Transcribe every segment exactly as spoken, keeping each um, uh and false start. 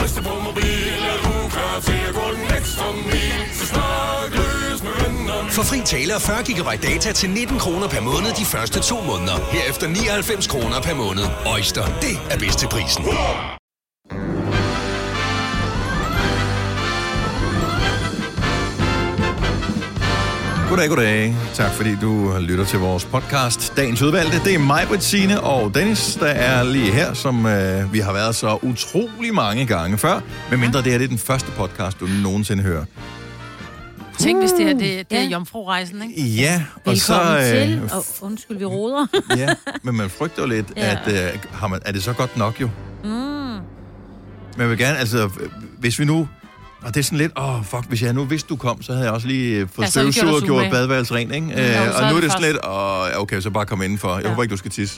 Oyster på mobil, er du klar til at gå den ekstra mil? Så snak løs med vennerne. For fri tale og fyrre gigabyte data til nitten kroner per måned de første to måneder. Herefter nioghalvfems kroner per måned. Oyster, det er bedst til prisen. Goddag, goddag. Tak fordi du lytter til vores podcast. Dagens udvalgte, det er mig, Britt, og Dennis, der er lige her, som øh, vi har været så utrolig mange gange før. Men mindre det her, det er den første podcast, du nogensinde hører. Tænk, hvis det er, det, det er jomfrurejsen, ikke? Ja, og så... Velkommen Øh, til, og undskyld, vi roder. ja, men man frygter jo lidt, Ja. at øh, har man, er det så godt nok jo? Mm. Men jeg vil gerne, altså, hvis vi nu... Og det er sådan lidt, åh, oh, fuck, hvis jeg nu vidste, du kom, så havde jeg også lige fået Ja, så havde vi gjort støvsuger og os gjort umage. badeværelse rent, ikke? Jo, Øh, så og er nu er det det sådan fast. lidt, åh, okay, så bare kom indenfor. Jeg Ja. håber ikke, du skal tisse.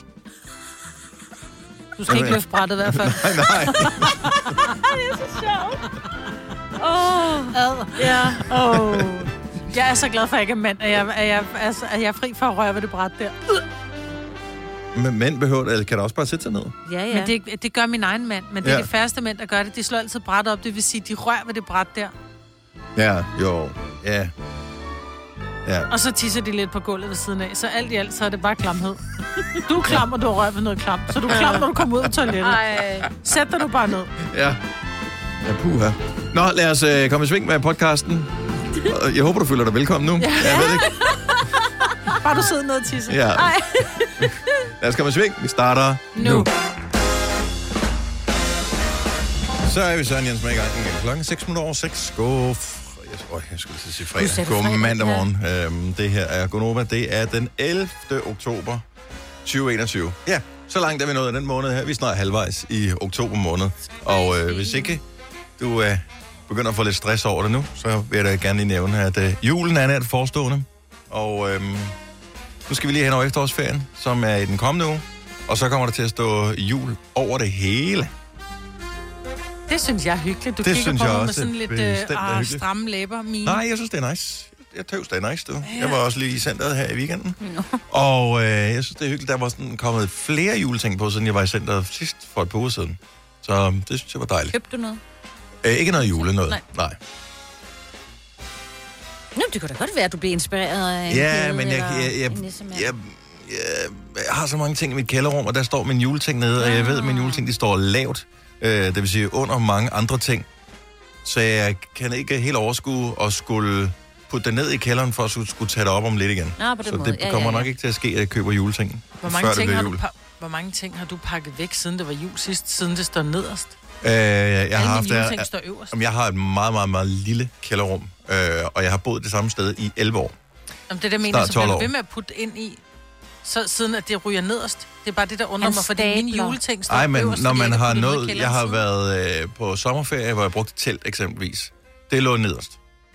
Du skal ikke løfte brættet i hvert fald. Nej, nej. Det er så sjovt. Åh, Ad. ja. Oh. Jeg er så glad for, at jeg ikke er mand, at jeg, at jeg, altså, at jeg er fri for at røre ved det bræt der. Men mænd behøver det, eller kan der også bare sætte sig ned? Ja, ja. Men det, det gør min egen mand, men det er Ja. de færreste mænd, der gør det. De slår altid brættet op, det vil sige, de rører ved det bræt der. Ja, jo, ja. Ja. Og så tisser de lidt på gulvet ved siden af. Så alt i alt, så er det bare klamhed. Du er klam, og du har rørt ved noget klam. Så du er klam, når du kommer ud af toilettet. Ej. Sæt dig nu bare ned. Ja. Ja, puha. Nå, lad os øh, komme i sving med podcasten. Og jeg håber, du føler dig velkommen nu. Ja. Jeg ved ikke. Bare du sidder ned og tisser. Ja. Lad os komme i sving. Vi starter nu. Nu. Så er vi Søren Jens med i gang igen. Klokken seks minutter over seks. God... Jeg, åh, jeg skulle lige sige Du fredag. sagde God fredag, mandag ja. morgen. Øhm, det her er Gonova. Det er den ellevte oktober tyve enogtyve. Ja, så langt er vi nået af den måned her. Vi er snart halvvejs i oktober måned. Og øh, hvis ikke du øh, begynder at få lidt stress over det nu, så vil jeg da gerne lige nævne, at øh, julen er nært forestående. Og øh, nu skal vi lige hen over efterårsferien, som er i den kommende uge. Og så kommer der til at stå jul over det hele. Det synes jeg er hyggeligt. Du Det kigger synes på jeg mig med også sådan lidt bestemt er øh, ah, hyggeligt. stramme læber. Mine. Nej, jeg synes, det er nice. Jeg tøvs, det er nice, du. Jeg var også lige i centret her i weekenden. Og øh, jeg synes, det er hyggeligt. Der var sådan kommet flere juleting på, siden jeg var i centret sidst for et par uger siden. Så det synes jeg var dejligt. Købte du noget? Æ, ikke noget jule, noget. Nej. Nej. Nå, det kunne da godt være, at du blev inspireret af en Ja, kæde men jeg, eller jeg, jeg, en nissemand. jeg, jeg, jeg har så mange ting i mit kælderrum, og der står min juleting nede, og jeg ved, at mine juleting, de står lavt. Øh, det vil sige under mange andre ting. Så jeg kan ikke helt overskue at skulle putte det ned i kælderen, for at skulle, skulle tage det op om lidt igen. Nå, på den Så måde. det Ja, kommer ja, ja. nok ikke til at ske, at jeg køber juleting, Hvor før mange, det ting bliver har du jul. pa- hvor mange ting har du pakket væk, siden det var jul sidst, siden det står nederst? Øh, jeg, har Alle haft, mine jeg, juleting står øverst. jeg har et meget, meget, meget lille kælderrum, øh, og jeg har boet det samme sted i elleve år. Jamen, det der mener, Snart så tolv bliver år. du ved med at putte ind i, så siden at det ryger nederst. Det er bare det, der undrer Han mig, fordi mine stabler. juleting står Nej, men øverst. når fordi man jeg har ikke puttet dem ned i nået... kælderen Jeg har siden. været øh, på sommerferie, hvor jeg brugte telt eksempelvis. Det lå nederst.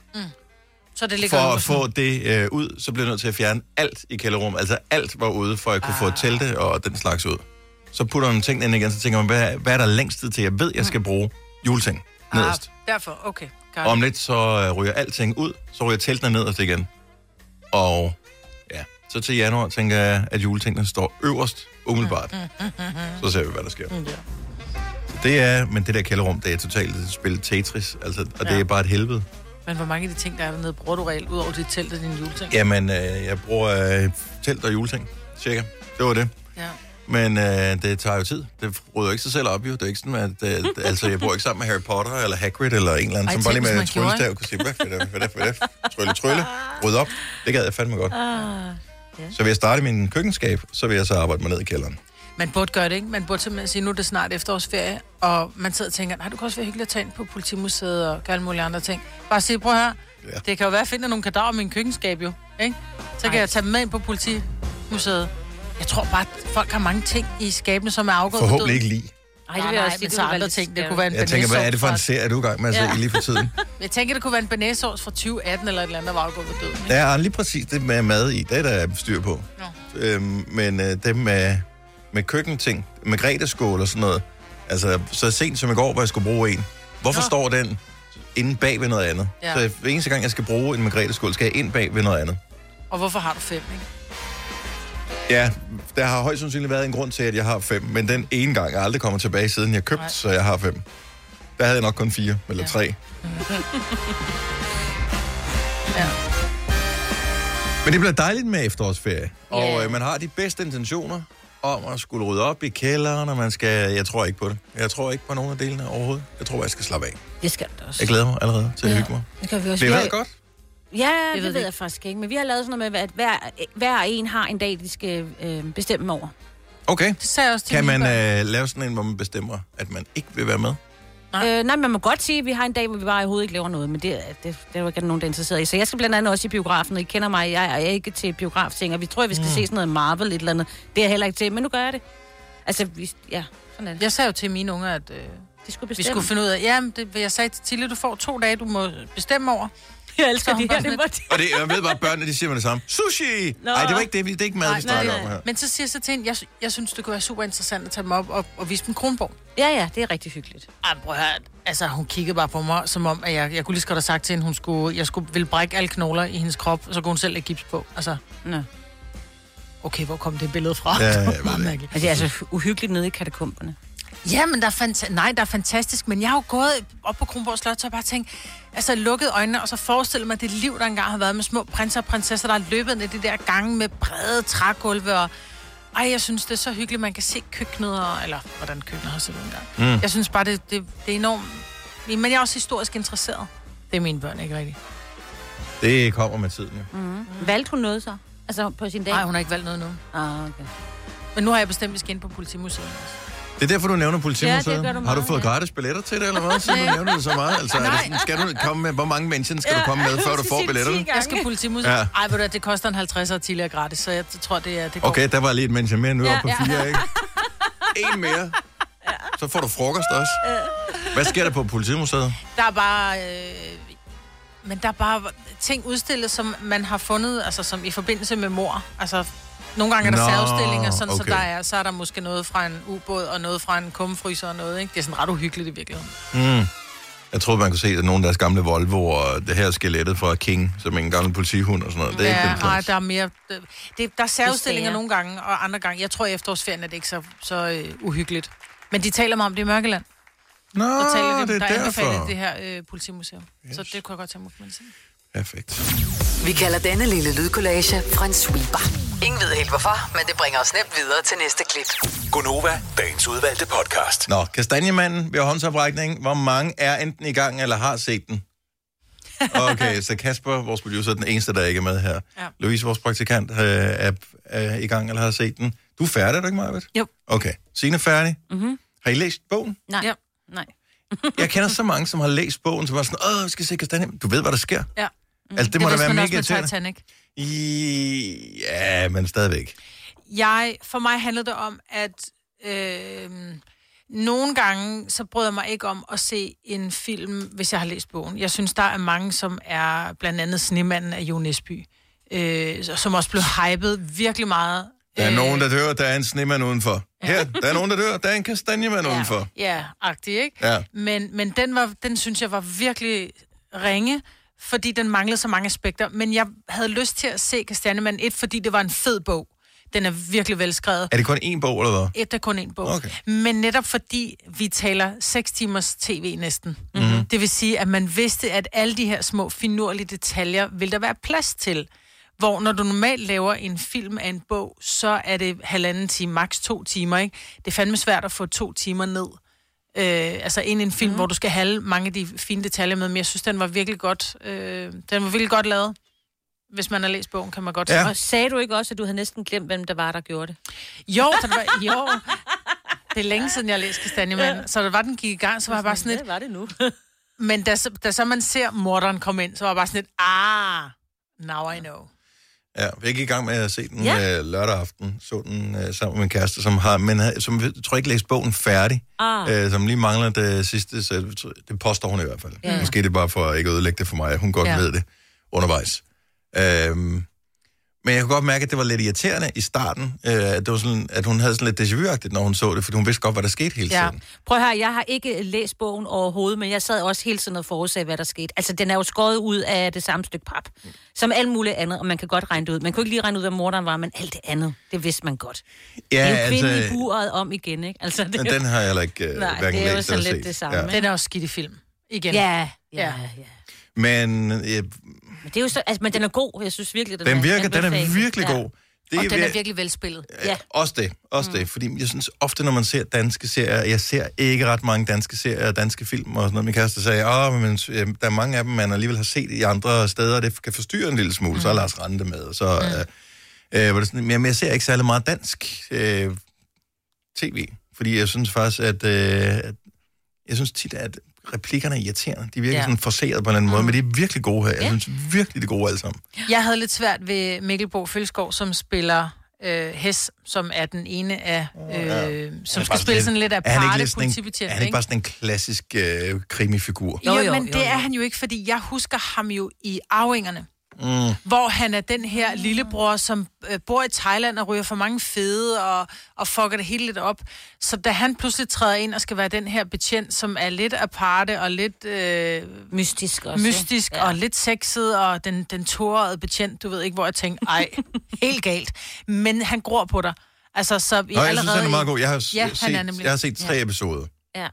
Så det ligger For at øverst. få det øh, ud, så blev jeg nødt til at fjerne alt i kælderrummet. Altså alt var ude, for at jeg kunne ah. få telte og den slags ud. Så putter man tingene ind igen, så tænker man, hvad, hvad er der længst tid til? Jeg ved, jeg skal bruge juleting nederst. Ah, derfor, okay. Og om lidt, så øh, ryger alting ud, så ryger teltene nederst igen. Og ja, så til januar tænker jeg, at juletingene står øverst umiddelbart. Så ser vi, hvad der sker. Mm, ja. Det er, men det der kælderrum, det er totalt et spil Tetris, altså, og det Ja. er bare et helvede. Men hvor mange af de ting, der er dernede, bruger du reelt, ud over dit telt og dine juleting? Jamen, øh, jeg bruger øh, telt og juleting, cirka. Det var det. Ja. Men øh, det tager jo tid. Det rydder ikke sig selv op, jo. Det er ikke sådan, at... Øh, altså, jeg bor ikke sammen med Harry Potter eller Hagrid eller en eller anden, Ej, som bare lige tænk, med hvis man gjorde, tryllestav kan sige, hvad for det, hvad det, hvad det, trylle, trylle, rydde op. Det gad jeg fandme godt. Ah, Så vil jeg starte min køkkenskab, så vil jeg så arbejde mig ned i kælderen. Man burde gøre det, ikke? Man burde simpelthen sige, nu er det snart efterårsferie, og man sidder og tænker, nej, du kan også være hyggelig at tage ind på Politimuseet og alle mulige andre ting. Bare sige, prøv her, Ja. det kan jo være, at jeg finder nogle kadaver i min køkkenskab, jo. Ikke? Så kan Ej. jeg tage dem med ind på Politimuseet. Jeg tror bare, at folk har mange ting i skabene, som er afgået Forhåbentlig ikke lige. Ej, det Nej, vil jeg også sige, men det så vil være andre lidt ting. Det skævt. kunne være en Jeg tænker, hvad er det for en bearnaisesauce serie, du er i gang med at se Ja. lige for tiden? fra- Jeg tænker, det kunne være en bearnaisesauce fra tyve atten eller et eller andet, der var afgået ved døden. Ikke? Der er lige præcis det med mad i, det er der styr på. Nå. Øhm, men øh, det med, med køkkenting, med grædeskål og sådan noget, altså så sent som i går, hvor jeg skulle bruge en. Hvorfor Nå. står den inde bag ved noget andet? Ja. Så hver eneste gang, jeg skal bruge en margrethe-skål, skal jeg ind bag ved noget andet. Og hvorfor har du fem, ikke? Ja, der har højst sandsynligt været en grund til, at jeg har fem, men den ene gang er aldrig kommet tilbage, siden jeg købte, Nej. så jeg har fem. Der havde jeg nok kun fire, eller ja. tre. Ja. Men det bliver dejligt med efterårsferie, og Ja. øh, man har de bedste intentioner om at skulle rydde op i kælderen, og man skal... Jeg tror ikke på det. Jeg tror ikke på nogen af delene overhovedet. Jeg tror, jeg skal slappe af. Det skal du også. Jeg glæder mig allerede til at Ja. hygge mig. Det kan vi også. Det Vi er har- været godt. Ja, det, ved det vi ved jeg faktisk ikke. Men vi har lavet sådan noget med, at hver, hver en har en dag, de skal øh, bestemme over. Okay. Det sagde jeg også til Kan mine man børn. øh, lave sådan en, hvor man bestemmer, at man ikke vil være med? Nej. Øh, nej, man må godt sige, at vi har en dag, hvor vi bare overhovedet ikke laver noget, men det, det, det er jo ikke nogen, der er interesseret i. Så jeg skal blandt andet også i biografen, og I kender mig, jeg er ikke til biografting, og vi tror, at vi skal mm. se sådan noget Marvel, et eller andet. Det er jeg heller ikke til, men nu gør jeg det. Altså, vi, ja, sådan er det. Jeg sagde jo til mine unger, at øh, De skulle vi bestemme. skulle finde ud af... Ja, det, jeg sagde til Tilly, du får to dage, du må bestemme over. Jeg elsker Så hun de bare her, sådan det var det. Og det, jeg ved bare, at børnene, de siger mig det samme. Sushi! Nå. Nej, det var ikke det, vi, det er ikke mad, vi snakker om her. Men så siger jeg så til hende, jeg, jeg synes, det kunne være super interessant at tage dem op og, og vise dem Kronborg. Ja, ja, det er rigtig hyggeligt. Ej, prøv at høre. Altså, hun kiggede bare på mig, som om, at jeg, jeg kunne lige så godt have sagt til hende, hun skulle, jeg skulle ville brække alle knogler i hendes krop, og så kunne hun selv lægge gips på. Altså, Nå. okay, hvor kom det billede fra? Ja, jeg Det var ved meget det. mærkeligt. Altså, det er altså uhyggeligt nede i katakomberne. Ja, men der er fanta- nej, der er fantastisk, men jeg har jo gået op på Kronborg Slot, så jeg bare tænkt, altså lukket øjnene, og så forestillet mig det liv, der engang har været med små prinser og prinsesser, der har løbet ned i de der gange med brede trægulve, og ej, jeg synes, det er så hyggeligt, man kan se køkkenet, og, eller hvordan køkkenet har set ud engang. Mm. Jeg synes bare, det, det, det er enormt, men jeg er også historisk interesseret. Det er mine børn ikke rigtigt. Det kommer med tiden, jo. Mm. Valgte hun noget så? Altså på sin dag? Nej, hun har ikke valgt noget nu. Ah, okay. Men nu har jeg bestemt, at vi skal ind på Politimuseet også. Det er derfor, du nævner Politimuseet. Ja, det gør du Har du meget, fået ja. gratis billetter til det, eller hvad? Så du nævner det så meget. Altså, er det sådan, skal du komme med, hvor mange mennesker skal du komme med, før du får billetterne? Jeg skal Politimuseet. Ja. Ja. Ej, ved du, det koster en halvtredser tidligere gratis, så jeg tror, det er det går. Okay, der var lige et menneske mere, nu er Ja, op på ja. fire, ikke? En mere. Så får du frokost også. Hvad sker der på Politimuseet? Der er bare... Øh, men der er bare ting udstillet, som man har fundet, altså som i forbindelse med mor. Altså, nogle gange er der Nå, særudstillinger, sådan, okay. så, der er, så er der måske noget fra en ubåd, og noget fra en kummefryser og noget, ikke? Det er sådan ret uhyggeligt i virkeligheden. Mm. Jeg troede, man kunne se, at nogle af deres gamle Volvo, og det her skelettet fra King, som en gammel politihund og sådan noget. Det er Ja, ikke den nej, slags. der er mere... Det, det, der er særudstillinger Det er- nogle gange, og andre gange. Jeg tror, i efterårsferien er det ikke så, så øh, uhyggeligt. Men de taler meget om det i Mørkeland. Nå, Der taler de, det der er anbefaler derfor. det her øh, politimuseum. Yes. Så det kunne jeg godt tage mig på min side. Perfekt. Vi kalder denne lille lydkollage en sweeper. Ingen ved helt hvorfor, men det bringer os nemt videre til næste klip. Gonova, dagens udvalgte podcast. Nå, Kastanjemanden ved håndsoprækning. Hvor mange er enten i gang eller har set den? Okay, så Kasper, vores producer, er den eneste, der ikke er med her. Ja. Louise, vores praktikant, øh, er, er i gang eller har set den. Du er færdig, er du ikke, Marvitt? Jo. Okay. Signe er færdig. Mhm. Har I læst bogen? Nej. Ja. Nej. Jeg kender så mange, som har læst bogen, som var sådan, åh, vi skal se Kastanjemanden. Du ved, hvad der sker. Ja. Altså, det må da vidste være man mega også med irriterende. Titanic. I... Ja, men stadigvæk. Jeg, for mig handlede det om, at øh, nogle gange, så bryder jeg mig ikke om at se en film, hvis jeg har læst bogen. Jeg synes, der er mange, som er blandt andet Snemanden af Jo Nesby, øh, som også blev hypet virkelig meget. Der er Øh, nogen, der dør, der er en snemand udenfor. Her, der er nogen, der dør, der er en kastanjemand ja, udenfor. Ja, agtig, ikke? Ja. Men, men den, var, den synes jeg var virkelig ringe, fordi den manglede så mange aspekter. Men jeg havde lyst til at se Kastanjemand et, fordi det var en fed bog. Den er virkelig velskrevet. Er det kun én bog, eller hvad? Et er kun en bog. Okay. Men netop fordi vi taler seks timers tv næsten. Mm-hmm. Det vil sige, at man vidste, at alle de her små finurlige detaljer vil der være plads til. Hvor når du normalt laver en film af en bog, så er det halvanden time, maks to timer, ikke? Det er fandme svært at få to timer ned. Øh, altså ind i en film, mm-hmm. hvor du skal have mange af de fine detaljer med, men jeg synes, den var virkelig godt, øh, den var virkelig godt lavet. Hvis man har læst bogen, kan man godt Ja. se. Og sagde du ikke også, at du havde næsten glemt, hvem der var, der gjorde det? Jo, så det var, jo. Det er længe siden, jeg har læst Kastanjemanden. Ja. Så det var, den gik i gang, så var jeg bare sådan lidt... Det var det nu. Men da, så- da så man ser morderen komme ind, så var jeg bare sådan lidt... Ah, now I know. Ja, jeg gik i gang med at se den Ja. ja. øh, lørdag aften. Så den øh, sammen med min kæreste, som har, men havde- som jeg tror ikke læst bogen færdig. Ah. Øh, som lige mangler det sidste, så jeg tror- det påstår hun i hvert fald. Ja. Måske det er bare for at ikke ødelægge det for mig. Hun godt Ja. ved det undervejs. Øhm, Men jeg kunne godt mærke, at det var lidt irriterende i starten. Øh, det var sådan, at hun havde sådan lidt déjà vu-agtigt, når hun så det, fordi hun vidste godt, hvad der skete hele tiden. Ja. Prøv at høre, jeg har ikke læst bogen overhovedet, men jeg sad også hele tiden og forudsagde, hvad der skete. Altså, den er jo skåret ud af det samme stykke pap, som alt muligt andet, og man kan godt regne det ud. Man kunne ikke lige regne ud, hvad morderen var, men alt det andet, det vidste man godt. Ja, det er jo kvinden altså, i buret om igen, ikke? Altså, det men jo... den har jeg heller ikke uh, Nej, hverken det er jo læst sådan eller lidt set. det samme. Ja. Den er også skidt i film. Igen. Ja, ja, ja. Men, øh, Men, det er jo så, altså, men den er god, jeg synes virkelig, den, den, virker, er, den er virkelig ja. god. Det Og er, den er virkelig velspillet. Ja. Også det, også mm. det. Fordi jeg synes ofte, når man ser danske serier, jeg ser ikke ret mange danske serier og danske film og sådan noget. Min kæreste sagde, åh, men der er mange af dem, man alligevel har set i andre steder, og det kan forstyrre en lille smule. Mm. Så er Lars Rante med. Så, mm. øh, øh, det sådan, men jeg ser ikke særlig meget dansk øh, tv. Fordi jeg synes faktisk, at øh, jeg synes tit, at replikkerne er irriterende. De virker ja. sådan forceret på en anden måde, mm. men de er virkelig gode her. Jeg synes virkelig, de er gode alle sammen. Jeg havde lidt svært ved Mikkel Bo Følskov, som spiller øh, Hes, som er den ene af, øh, ja. som skal spille sådan lidt af parte politibetjent. Er han ikke bare sådan en klassisk øh, krimifigur? Jo, jo, jo, men det jo, jo. er han jo ikke, fordi jeg husker ham jo i Arvingerne. Mm. Hvor han er den her lillebror, som øh, bor i Thailand og ryger for mange fede og, og fucker det hele lidt op. Så da han pludselig træder ind og skal være den her betjent, som er lidt aparte og lidt øh, mystisk, også, mystisk ja. og lidt sexet, og den, den tårede betjent, du ved ikke, hvor jeg tænkte, ej, helt galt. Men han gror på dig. Altså, så Nå, jeg allerede synes, han er meget god. Jeg har, ja, set, jeg har set tre ja. episoder. Ja.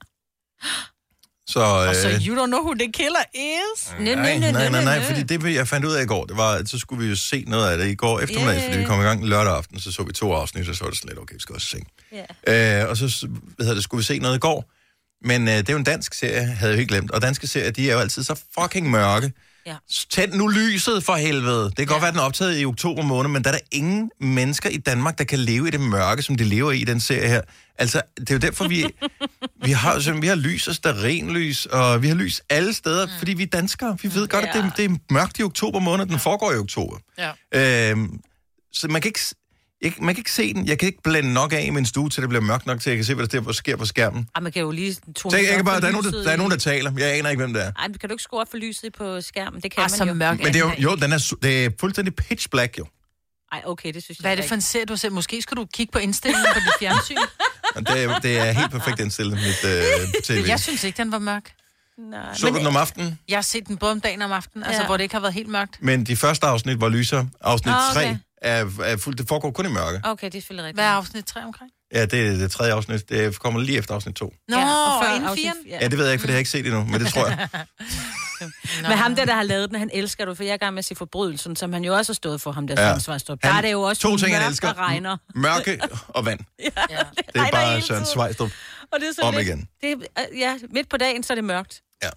Så, øh... og så you don't know who the killer is? Nej, nej, nej, nej, nej, fordi det jeg fandt ud af i går, det var, at så skulle vi jo se noget af det i går eftermiddag, yeah. fordi vi kom i gang lørdag aften, så så vi to afsnit, og så var det sådan lidt, okay, vi skal også se. Yeah. Øh, og så hvad hedder det, skulle vi se noget i går, men øh, det er jo en dansk serie, havde jeg ikke glemt, og danske serier, de er jo altid så fucking mørke. Ja. Tænd nu lyset for helvede. Det kan ja. godt være, at den er optaget i oktober måned, men der er der ingen mennesker i Danmark, der kan leve i det mørke, som de lever i i den serie her. Altså, det er jo derfor, vi, vi, har, vi har lys og stearinlys, og vi har lys alle steder, mm. fordi vi er danskere. Vi ved godt, ja. at det, det er mørkt i oktober måned, den foregår i oktober. Ja. Øhm, så man kan ikke... Jeg, man kan ikke se den. Jeg kan ikke blende nok af i min stue, til det bliver mørkt nok, til jeg kan se, hvad der sker på skærmen. Ej, man kan jo lige... Tænk, jeg kan bare, der, er nogen, der, der er nogen, der taler. Jeg aner ikke, hvem det er. Ej, kan du ikke skrue op for lyset på skærmen? Det kan Ej, man jo. Mørk, men det er jo, jo den er, det er fuldstændig pitch black, jo. Ej, okay, det synes jeg. Hvad er det for en serie, du ser? Måske skulle du kigge på indstillingen på dit fjernsyn. det, er, det er helt perfekt indstillet, mit øh, tv. Jeg synes ikke, den var mørk. Nej. Så du den om aftenen? Jeg har set den både om dagen og om aftenen, ja. altså hvor det ikke har været helt mørkt. Men de første afsnit var lyser. Afsnit oh, okay. tre er, er fuldt, det foregår kun i mørke. Okay, det er selvfølgelig rigtigt. Hvad er afsnit tre omkring? Ja, det er det tredje afsnit. Det kommer lige efter afsnit to. Nå, ja, og før inden firen? Ja. ja, det ved jeg ikke, for det har jeg ikke set endnu, men det tror jeg. Men ham der, der har lavet den, han elsker du, for jeg er i gang med at se Forbrydelsen, som han jo også har stået for ham, der ja. Svarstrup. Der er det jo også to ting, mørk, han elsker. der regner. Mørke og vand. ja, det, det er bare Søren Svejstrup og det er om lidt, igen. Det er, ja, midt på dagen, så er det mørkt. Ja.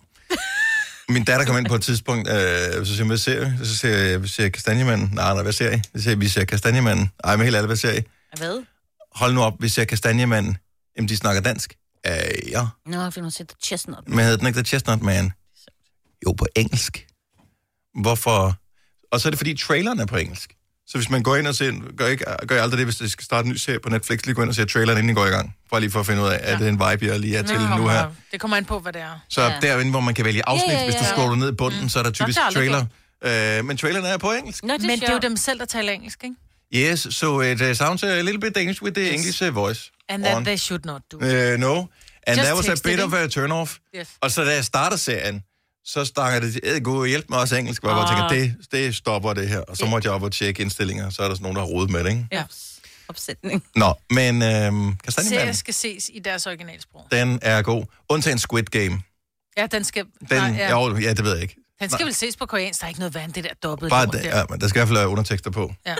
Min datter kom ind på et tidspunkt, øh, så siger jeg, hvad ser vi? Så siger jeg, vi ser Kastanjemanden. Nej, nej, hvad ser I? Så siger vi ser Kastanjemanden. Ej, men helt alle, hvad ser I? Hvad? Hold nu op, vi ser Kastanjemanden. Jamen, de snakker dansk. Øh, ja. Nå, for nu ser The Chestnut. Men hedder den ikke The Chestnut Man? Jo, på engelsk. Hvorfor? Og så er det, fordi traileren er på engelsk. Så hvis man går ind og ser, gør, ikke, gør jeg aldrig det, hvis det skal starte en ny serie på Netflix, lige gå ind og se traileren, inden I går i gang. Bare lige for at finde ud af, ja. er det en vibe, jeg lige er til Nå, nu her. Det kommer ind på, hvad det er. Så ja. derinde, hvor man kan vælge afsnit, ja, ja, ja. hvis du scroller ned i bunden, mm. så er der typisk Nå, trailer. Øh, men traileren er på engelsk. Nå, det men det er jo dem selv, der taler engelsk, ikke? Yes, so it uh, sounds a little bit Danish with the yes. English uh, voice. And that on. they should not do. Uh, no, and Just that was a bit it, of a turn-off. Yes. Og så da jeg starter serien, så snakker det, æd god hjælp mig også engelsk, hvor jeg bare tænker, det, det stopper det her. Og så måtte jeg op og tjekke indstillinger, så er der sådan nogen, der har rodet med det, ikke? Ja, opsætning. Nå, men øhm, serien skal ses i deres originalsprog. Den er god. Undtagen Squid Game. Ja, den skal... Den, nej, ja. Jo, ja, det ved jeg ikke. Den skal nej. vel ses på koreansk, der er ikke noget vand, det der dobbelt. Bare det, ja, men der skal i hvert fald være undertekster på. Ja.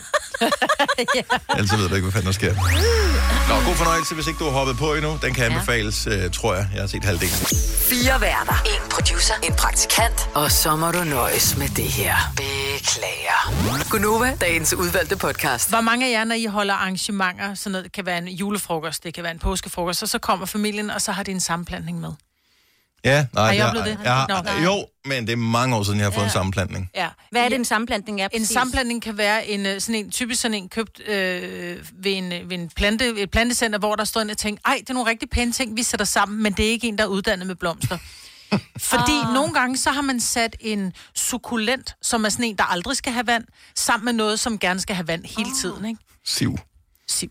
ja. Ellers ved du ikke, hvad fanden der sker. Nå, god fornøjelse, hvis ikke du har hoppet på endnu. Den kan anbefales, ja. uh, tror jeg. Jeg har set halvdelen. Fire værter. En producer. En praktikant. Og så må du nøjes med det her. Beklager. Gunova, dagens udvalgte podcast. Hvor mange af jer, når I holder arrangementer, sådan noget, det kan være en julefrokost, det kan være en påskefrokost, og så kommer familien, og så har de en sammenplantning med? Ja, nej, har I jeg, oplevet det? jeg, Nå, jeg, jo, men det er mange år siden, jeg har fået ja. en sammenplantning. Ja. Hvad er det, en sammenplantning er? En sammenplantning kan være en, sådan en, typisk sådan en købt øh, ved, en, ved en plante, et plantecenter, hvor der står en og tænker, ej, det er nogle rigtig pæne ting, vi sætter sammen, men det er ikke en, der er uddannet med blomster. Fordi ah. nogle gange, så har man sat en sukkulent, som er sådan en, der aldrig skal have vand, sammen med noget, som gerne skal have vand hele oh. tiden, ikke? Siv. Siv.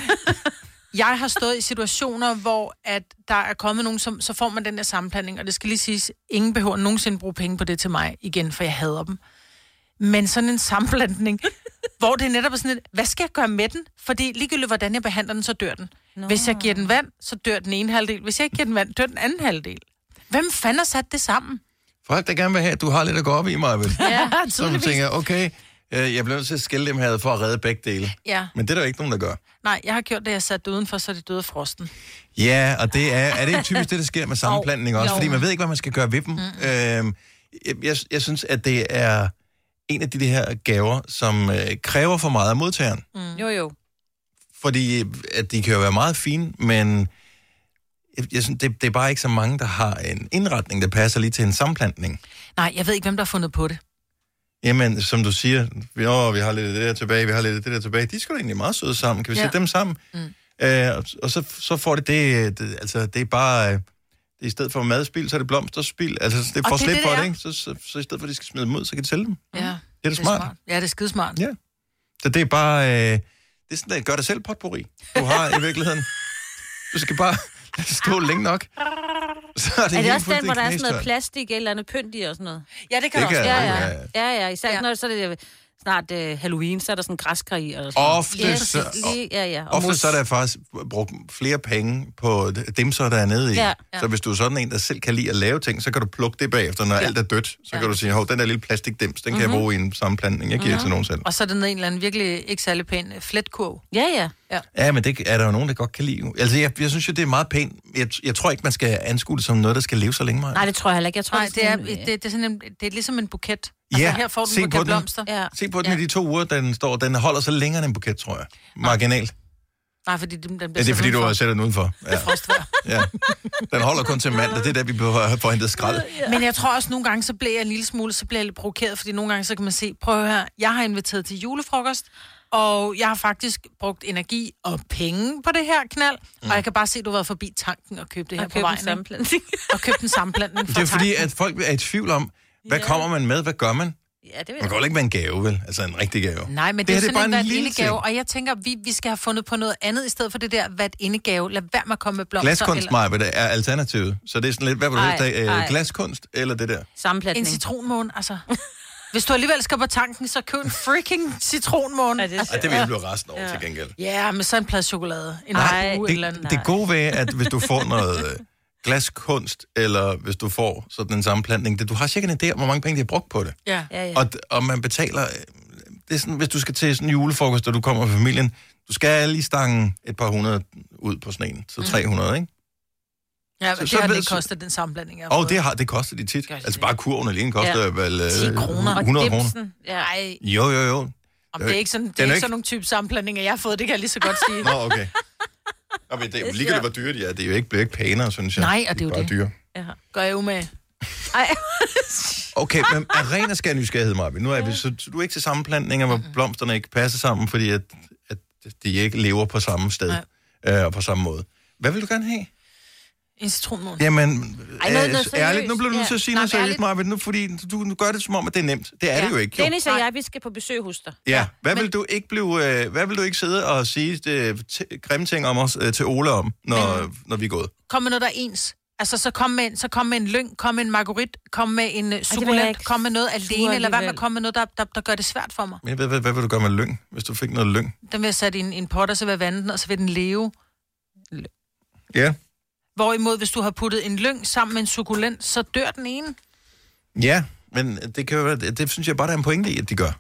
Jeg har stået i situationer, hvor at der er kommet nogen, som, så får man den der sammenblanding, og det skal lige siges, ingen behøver nogensinde bruge penge på det til mig igen, for jeg hader dem. Men sådan en sammenblandning, hvor det netop er sådan et, hvad skal jeg gøre med den? Fordi ligegyldigt, hvordan jeg behandler den, så dør den. Nå. Hvis jeg giver den vand, så dør den ene halvdel. Hvis jeg ikke giver den vand, dør den anden halvdel. Hvem fanden har sat det sammen? Folk, der gerne vil have, at du har lidt at gå op i, Maja. Ja, så du tænker, okay, jeg bliver nødt til at skille dem her for at redde begge dele. Ja. Men det er der ikke nogen, der gør. Nej, jeg har gjort det, jeg sat det udenfor, så er de døde af frosten. Ja, og det er, er det typisk det, der sker med sammenplantning også? Jo. Fordi man ved ikke, hvad man skal gøre ved dem. Mm. Øhm, jeg, jeg, jeg synes, at det er en af de, de her gaver, som øh, kræver for meget af modtageren. Mm. Jo, jo. Fordi at de kan jo være meget fine, men jeg, jeg synes, det, det er bare ikke så mange, der har en indretning, der passer lige til en sammenplantning. Nej, jeg ved ikke, hvem der har fundet på det. Jamen, som du siger, vi, åh, vi har lidt af det der tilbage, vi har lidt af det der tilbage. De skal da egentlig meget søde sammen. Kan vi ja. sætte dem sammen? Mm. Øh, og, og så, så får det det, det, altså det er bare, det er i stedet for madspil, så er det blomsterspil. Altså det får slip for det, ikke? Så, så, så i stedet for, at de skal smide dem ud, så kan de sælge dem. Ja. Det er det, det smart. smart. Ja, det er skidesmart. Ja. Så det er bare, øh, det er sådan, at gør det selv potpourri. Du har i virkeligheden, du skal bare lade det stå længe nok. Så er det, er det også den, hvor der er sådan noget plastik eller andet pynt i og sådan noget? Ja, det kan det det også. Kan, ja, ja. ja. ja, ja. Især ja. Når så er det snart uh, Halloween, så er der sådan græskar i. Og sådan. Ofte, yes, så, lige, ja, ja. ofte så er der faktisk brugt flere penge på dem, så der er nede i. Ja, ja. Så hvis du er sådan en, der selv kan lide at lave ting, så kan du plukke det bagefter, når ja. alt er dødt. Så ja. kan du sige, hov, den der lille plastikdims, den mm-hmm. kan jeg bruge i en sammenplantning. Jeg giver mm-hmm. til nogen selv. Og så er den en eller anden virkelig ikke særlig pæn fletkurv. Ja, ja. Ja, ja men det er der jo nogen, der godt kan lide. Altså, jeg, jeg synes jo, det er meget pænt. Jeg, jeg tror ikke, man skal anskue det som noget, der skal leve så længe meget. Nej, det tror jeg heller ikke. Jeg tror, Nej, det er, det, er, det, er sådan en, det er ligesom en buket. Altså, ja, her får du en buket blomster. Ja. Se på den ja. i de to uger, den står. Den holder så længere end en buket, tror jeg. Marginalt. Nej, fordi den, den bliver ja, det er fordi, du har sat den udenfor. Ja. Det er frostvejr. Ja. Den holder kun til mandag. Det er der, vi behøver at få hentet skrald. Men jeg tror også, nogle gange, så bliver jeg en lille smule, så bliver jeg lidt provokeret, fordi nogle gange, så kan man se, prøv her, jeg har inviteret til julefrokost, og jeg har faktisk brugt energi og penge på det her knald, mm. og jeg kan bare se, at du har været forbi tanken og købt det her og på vejen. Og købt en sammenplantning. Det er fordi, at folk er i tvivl om, hvad yeah. kommer man med, hvad gør man? Ja, det man kan jo ikke være en gave, vel? Altså en rigtig gave. Nej, men det, det er sådan det er bare en lille gave, og jeg tænker, vi, vi skal have fundet på noget andet, i stedet for det der vat indegave. Lad være med at komme med blomster. Glaskunst, eller... Maja, er alternativet. Så det er sådan lidt, hvad vil du helst glaskunst eller det der? Sammenplantning. En citronmåne, altså. Hvis du alligevel skal på tanken, så køb en freaking citronmåne. Ja, det, Ej, det vil jeg blive resten over ja. til gengæld. Ja, med sådan en plade chokolade. En Ej, det, eller det gode ved, at hvis du får noget glaskunst, eller hvis du får sådan en sammenplantning, det, du har sikkert en idé om, hvor mange penge de har brugt på det. Ja. Ja, ja. Og, og man betaler, det er sådan, hvis du skal til sådan en julefrokost, og du kommer med familien, du skal lige stange et par hundrede ud på sådan en, så tre hundrede, ikke? Ja, men så, det så, har det ikke kostet, den sammenblanding, jeg har Og det har det koster de tit. Altså bare kurven alene koster ja. vel ti kroner. hundrede kroner. Ja. Jo, jo, jo. Om det er ikke sådan, det er ikke, ikke sådan nogle type sammenblandinger, jeg har fået, det kan jeg lige så godt sige. Nå, okay. Og men det er jo ligegyldigt, hvor dyre de er. Det er jo ikke, bliver ikke pænere, synes jeg. Nej, og det er jo bare det. Dyre. Ja. Gør jeg jo med. Ej. Okay, men af ren og skær nysgerrighed, Marvin. Nu er vi, så, så du er ikke til sammenplantninger, hvor blomsterne ikke passer sammen, fordi at, at de ikke lever på samme sted øh, og på samme måde. Hvad vil du gerne have? En citronmåne. Jamen, Ej, noget, noget ærligt, nu bliver du nødt til at sige ja. noget seriøst, Marvin, nu, fordi du nu gør det som om, at det er nemt. Det er ja. det jo ikke. Jo. Dennis og jeg, vi skal på besøg hos dig. Ja, hvad men... vil du ikke blive, øh, hvad vil du ikke sidde og sige det, t- grimme ting om os øh, til Ole om, når, men... når vi er gået? Kom med noget, der er ens. Altså, så kom med, så kom med en lyng, kom med en marguerite, kom med en uh, sukulent, kom med noget alene, eller hvad med at komme med noget, der, der, der gør det svært for mig. Men hvad, hvad, hvad vil du gøre med lyng, hvis du fik noget lyng? Den vil jeg sætte i en, en pot, og så vil jeg vande den, og så vil den leve. Ja. Hvorimod, hvis du har puttet en lyng sammen med en sukulent, så dør den ene. Ja, men det, kan jo være, det synes jeg bare, der er en pointe i, at de gør.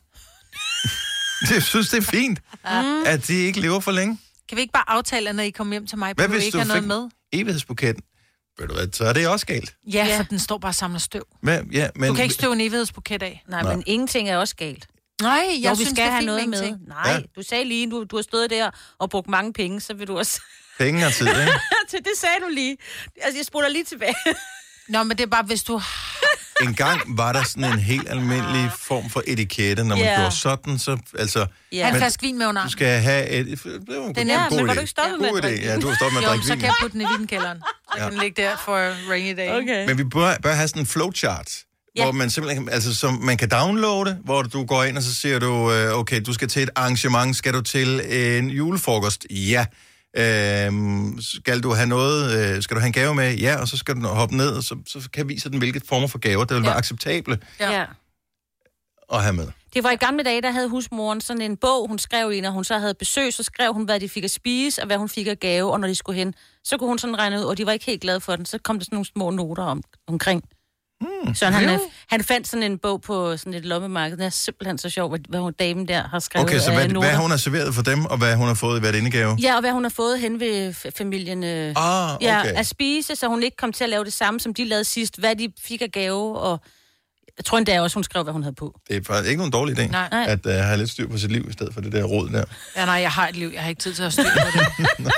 Jeg synes, det er fint, mm. at de ikke lever for længe. Kan vi ikke bare aftale, at når I kommer hjem til mig, at du ikke har noget med? Evighedsbuketten, ved du hvad, så er det også galt. Ja, ja, for den står bare og samler støv. Men, ja, men... Du kan ikke støve en evighedsbuket af. Nej, Nej, men ingenting er også galt. Nej, jeg jo, synes, vi skal have noget med. Ting. Nej, ja. Du sagde lige, du, du har stået der og brugt mange penge, så vil du også... Penge og tid, ikke? Det sagde du lige. Altså, jeg spoler lige tilbage. Nå, men det er bare, hvis du... en gang var der sådan en helt almindelig form for etikette, når man Ja. gjorde sådan, så altså... Ja. Ha' en Men flaske vin med under du armen. skal have et... Det var en Den god, er- god men var idé. du ikke stoppet med at God idé. drikke Ja, du har stoppet med at Jo, drikke så vin. kan jeg putte den i vinkælderen. Så kan den ligge der for rainy day. Okay. Men vi bør, bør have sådan en flowchart, Ja. hvor man simpelthen, altså som man kan downloade, hvor du går ind, og så siger du, øh, okay, du skal til et arrangement, skal du til en julefrokost? Ja. Øhm, skal du have noget, øh, skal du have en gave med? Ja, og så skal du hoppe ned, og så, så kan vise den, hvilke former for gaver, der vil Ja. være acceptable Ja. Ja. at have med. Det var i gamle dage, der havde husmoren sådan en bog, hun skrev i, når hun så havde besøg, så skrev hun, hvad de fik at spise, og hvad hun fik af gave, og når de skulle hen, så kunne hun sådan regne ud, og de var ikke helt glade for den, så kom der sådan nogle små noter om, omkring. Mm, så han, han fandt sådan en bog på sådan et lommemarked, det er simpelthen så sjovt, hvad, hvad hun damen der har skrevet Okay, så af hvad, noter. hvad hun har serveret for dem, og hvad hun har fået i hvert indegave? Ja, og hvad hun har fået hen ved f- familien øh, Ah, okay. ja, at spise, så hun ikke kom til at lave det samme, som de lavede sidst, hvad de fik af gave, og jeg tror endda også, hun skrev, hvad hun havde på. Det er faktisk ikke nogen dårlig idé, Nej. at uh, have lidt styr på sit liv, i stedet for det der råd der. Ja, nej, jeg har et liv. Jeg har ikke tid til at styre på det.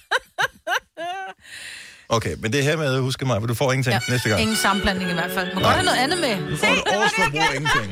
Okay, men det her med, husk mig, for du får ingenting ja. næste gang. Ingen sammenblanding i hvert fald. Må godt have noget andet med. Du får et års forbrug af ingenting.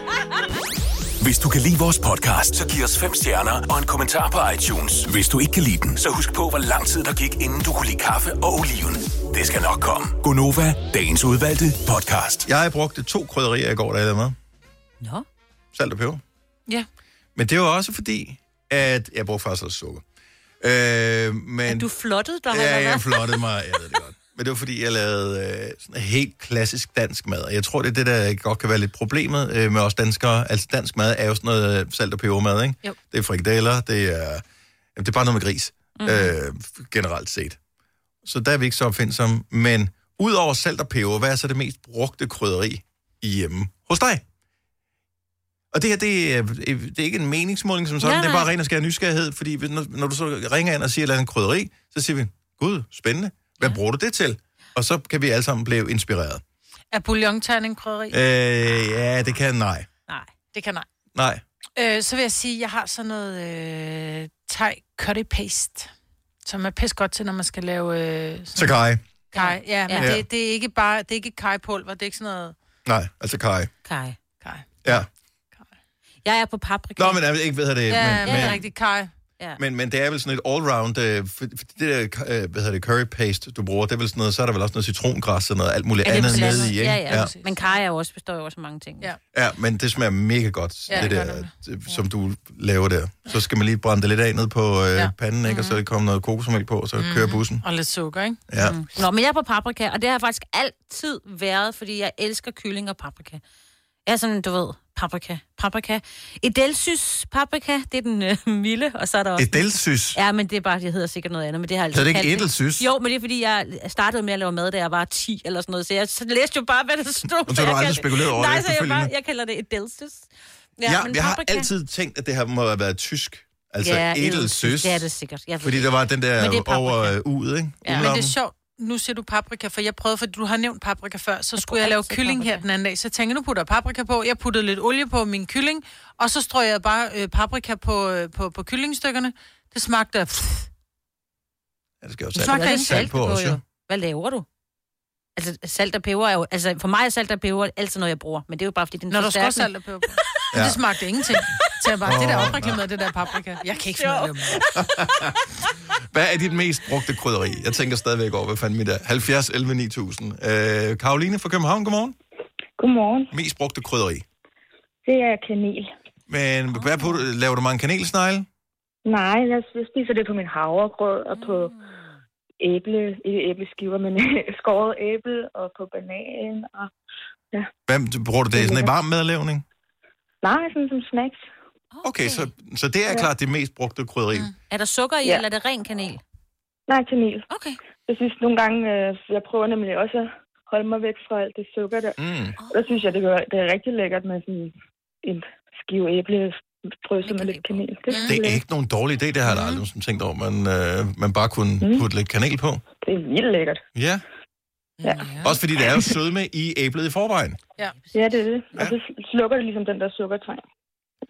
Hvis du kan lide vores podcast, så giv os fem stjerner og en kommentar på iTunes. Hvis du ikke kan lide den, så husk på, hvor lang tid der gik, inden du kunne lide kaffe og oliven. Det skal nok komme. Gonova, dagens udvalgte podcast. Jeg brugte to krydderier i går, da jeg lavede mad. Nå. Salt og peber. Ja. Men det var også fordi, at jeg brugte faktisk også sukker. Øh, men Er du flottede dig, ja, eller hvad? jeg flottede mig, jeg ved det godt. Men det var fordi, jeg lavede øh, sådan helt klassisk dansk mad. Og jeg tror, det er det, der godt kan være lidt problemet øh, med os danskere. Altså dansk mad er jo sådan noget øh, salt og pebermad, ikke? Jo. Det er frikadeller, det er, jamen, det er bare noget med gris, mm. øh, generelt set. Så der er vi ikke så opfindsomme. Men ud over salt og peber, hvad er så det mest brugte krydderi hjemme hos dig? Og det her, det er, det er ikke en meningsmåling som sådan, Ja, det er bare nej. ren og skær nysgerrighed, fordi hvis- når, når du så ringer ind og siger et eller andet krydderi, så siger vi, gud, spændende, hvad ja. bruger du det til? Og så kan vi alle sammen blive inspireret. Er bouillonterning krydderi? Øh, ja, det kan nej. Nej. Det kan nej. Nej. Øh, så vil jeg sige, at jeg har sådan noget øh, thai curry paste, som er pisse godt til, når man skal lave øh, sådan Sakai. kaj. Ja, men Ja. det, det er ikke bare, det er ikke kajpulver, det er ikke sådan noget Nej, altså kai. Kai. kaj. Ja. Jeg er på paprika. Nå, men jeg ikke ved det. Ja, men, men, men, rigtig kaj. Ja. men, men det er vel sådan et all-round, øh, for, for det der, øh, hvad hedder det, curry paste, du bruger, det er vel sådan noget, så er der vel også noget citrongræs og noget alt muligt Ja, det er andet præcis. nede i, ikke? Ja, ja. ja. ja. Men kaj er jo også, består jo også af mange ting. Ja. Ja, men det smager mega godt, Ja, det det gør der, det. det, som du laver der. Så skal man lige brænde det lidt af ned på øh, Ja. panden, ikke? Og så kommer noget kokosmælk på, og så kører bussen. Og lidt sukker, ikke? Ja. Nå, men jeg er på paprika, og det har faktisk altid været, fordi jeg elsker kylling og paprika. Jeg er sådan, du ved, paprika, paprika. Edelsys paprika, det er den øh, milde, og så er der også... Edelsys. Ja, men det er bare, det hedder sikkert noget andet, men det har jeg Så er det altid ikke kaldt edelsys? Jo, men det er, fordi jeg startede med at lave mad, da jeg var ti eller sådan noget, så jeg så læste jo bare, hvad der stod. Og så har du jeg aldrig kaldte- spekuleret over det Nej, så jeg, efterfølgende? bare, jeg kalder det edelsys. Ja, ja men jeg har paprika- altid tænkt, at det her må have været tysk. Altså Ja, edelsys. Det er det sikkert. Jeg ved Fordi det der ikke. var den Men det der er paprika. over øh, ude, ikke? Ja. Men det er sjovt. Nu siger du paprika, for jeg prøvede, for du har nævnt paprika før, så skulle jeg, jeg lave altid kylling paprika. her den anden dag. Så jeg tænkte, nu putter jeg paprika på. Jeg puttede lidt olie på min kylling, og så strøg jeg bare øh, paprika på, øh, på, på kyllingstykkerne. Det smagte af... Ja, det skal jo Det salt, smager Der er ikke det salt salt på på, også, jo. jo. Hvad laver du? Altså, salt og peber er jo... Altså, for mig er salt og peber altid noget, jeg bruger. Men det er jo bare, fordi den Når der skal forstærkende- salt og peber på. Ja. Ja. Det smagte ingenting. Så jeg bare, Åh, det der nej. opreklameret, det der paprika. Jeg kan ikke finde ud af det. Hvad er dit mest brugte krydderi? Jeg tænker stadigvæk over, hvad fanden mit er. halvfjerds elleve ni tusind. Øh, Karoline fra København, godmorgen. Godmorgen. Mest brugte krydderi. Det er kanel. Men hvad på, laver du mange kanelsnegle? Nej, jeg jeg spiser det på min havregrød og på æble, ikke æbleskiver, men skåret æble og på banan. Og, Hvad bruger du det? Sådan en varm madlavning? nej, sådan som snacks. Okay, så, så det er klart det mest brugte krydderi. Er der sukker i, Ja. eller er det ren kanel? Nej, kanel. Okay. Jeg synes nogle gange, øh, jeg prøver nemlig også at holde mig væk fra alt det sukker der. Mm. Der synes jeg, det er, det er rigtig lækkert med sådan en skive æble drysset med lidt kanel. Det, er Det er lækkert. ikke nogen dårlig idé, det har jeg aldrig nogensinde tænkt over, man, øh, man bare kunne putte lidt kanel på. Det er vildt lækkert. Ja, Ja. også fordi der er jo sødme i æblet i forvejen. Ja, det er det. Og så slukker det ligesom den der sukkertræng.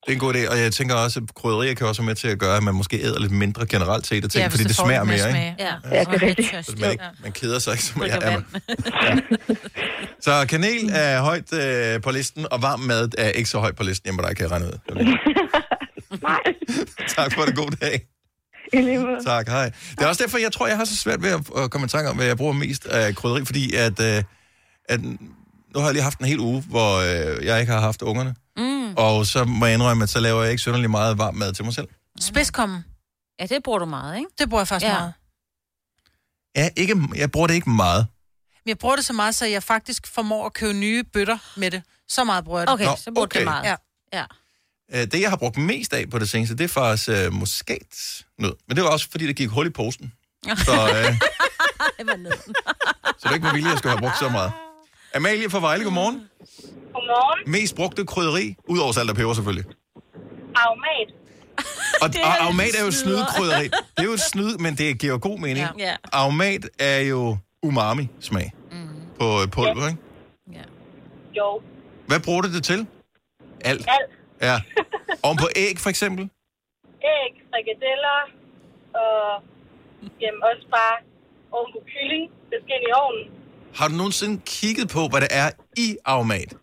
Det er en god idé, og jeg tænker også, at krydderier kan også være med til at gøre, at man måske æder lidt mindre generelt set af ting, Ja, fordi hvis det får smager lidt mere, smag. ikke? Ja. Ja, det er rigtigt. Så man, ikke, man keder sig ikke så meget. Drikker Ja, vand. ja. Så kanel er højt øh, på listen, og varm mad er ikke så højt på listen hjemme, der kan jeg regne ud. Nej. Tak for det, god dag. I lige måde. Tak, hej. Det er også derfor, jeg tror, jeg har så svært ved at, at komme i tanke om, hvad jeg bruger mest af krydderi, fordi at, øh, at nu har jeg lige haft en hel uge, hvor øh, jeg ikke har haft ungerne. Mm. Og så må jeg indrømme, at så laver jeg ikke synderligt meget varm mad til mig selv. Spidskommen. Ja, det bruger du meget, ikke? Det bruger jeg faktisk Ja. ja. meget. Ja, ikke, jeg bruger det ikke meget. Men jeg bruger det så meget, så jeg faktisk formår at købe nye bøtter med det. Så meget bruger jeg det. Okay, Nå, så bruger okay. det meget. Ja. Ja. Øh, Det, jeg har brugt mest af på det seneste, det er faktisk øh, muskatnød. Men det var også, fordi det gik hul i posen. Så, øh, Det var ned. så det er ikke med vilje, jeg skulle have brugt så meget. Amalie fra Vejle, godmorgen. Godmorgen. Mest brugte krydderi, udover salt og peber selvfølgelig. Aromat. Og, og aromat er jo snydekrydderi. Det er jo et snyd, men det giver god mening. Ja. Ja. Aromat er jo umami-smag mm. på øh, pulver, ikke? Ja. Jo. Hvad bruger du det til? Alt. Alt. Ja. Oven på æg, for eksempel? Æg, frikadeller og jamen, også bare oven på kylling. Det skal ind i ovnen. Har du nogensinde kigget på, hvad der er i aromat?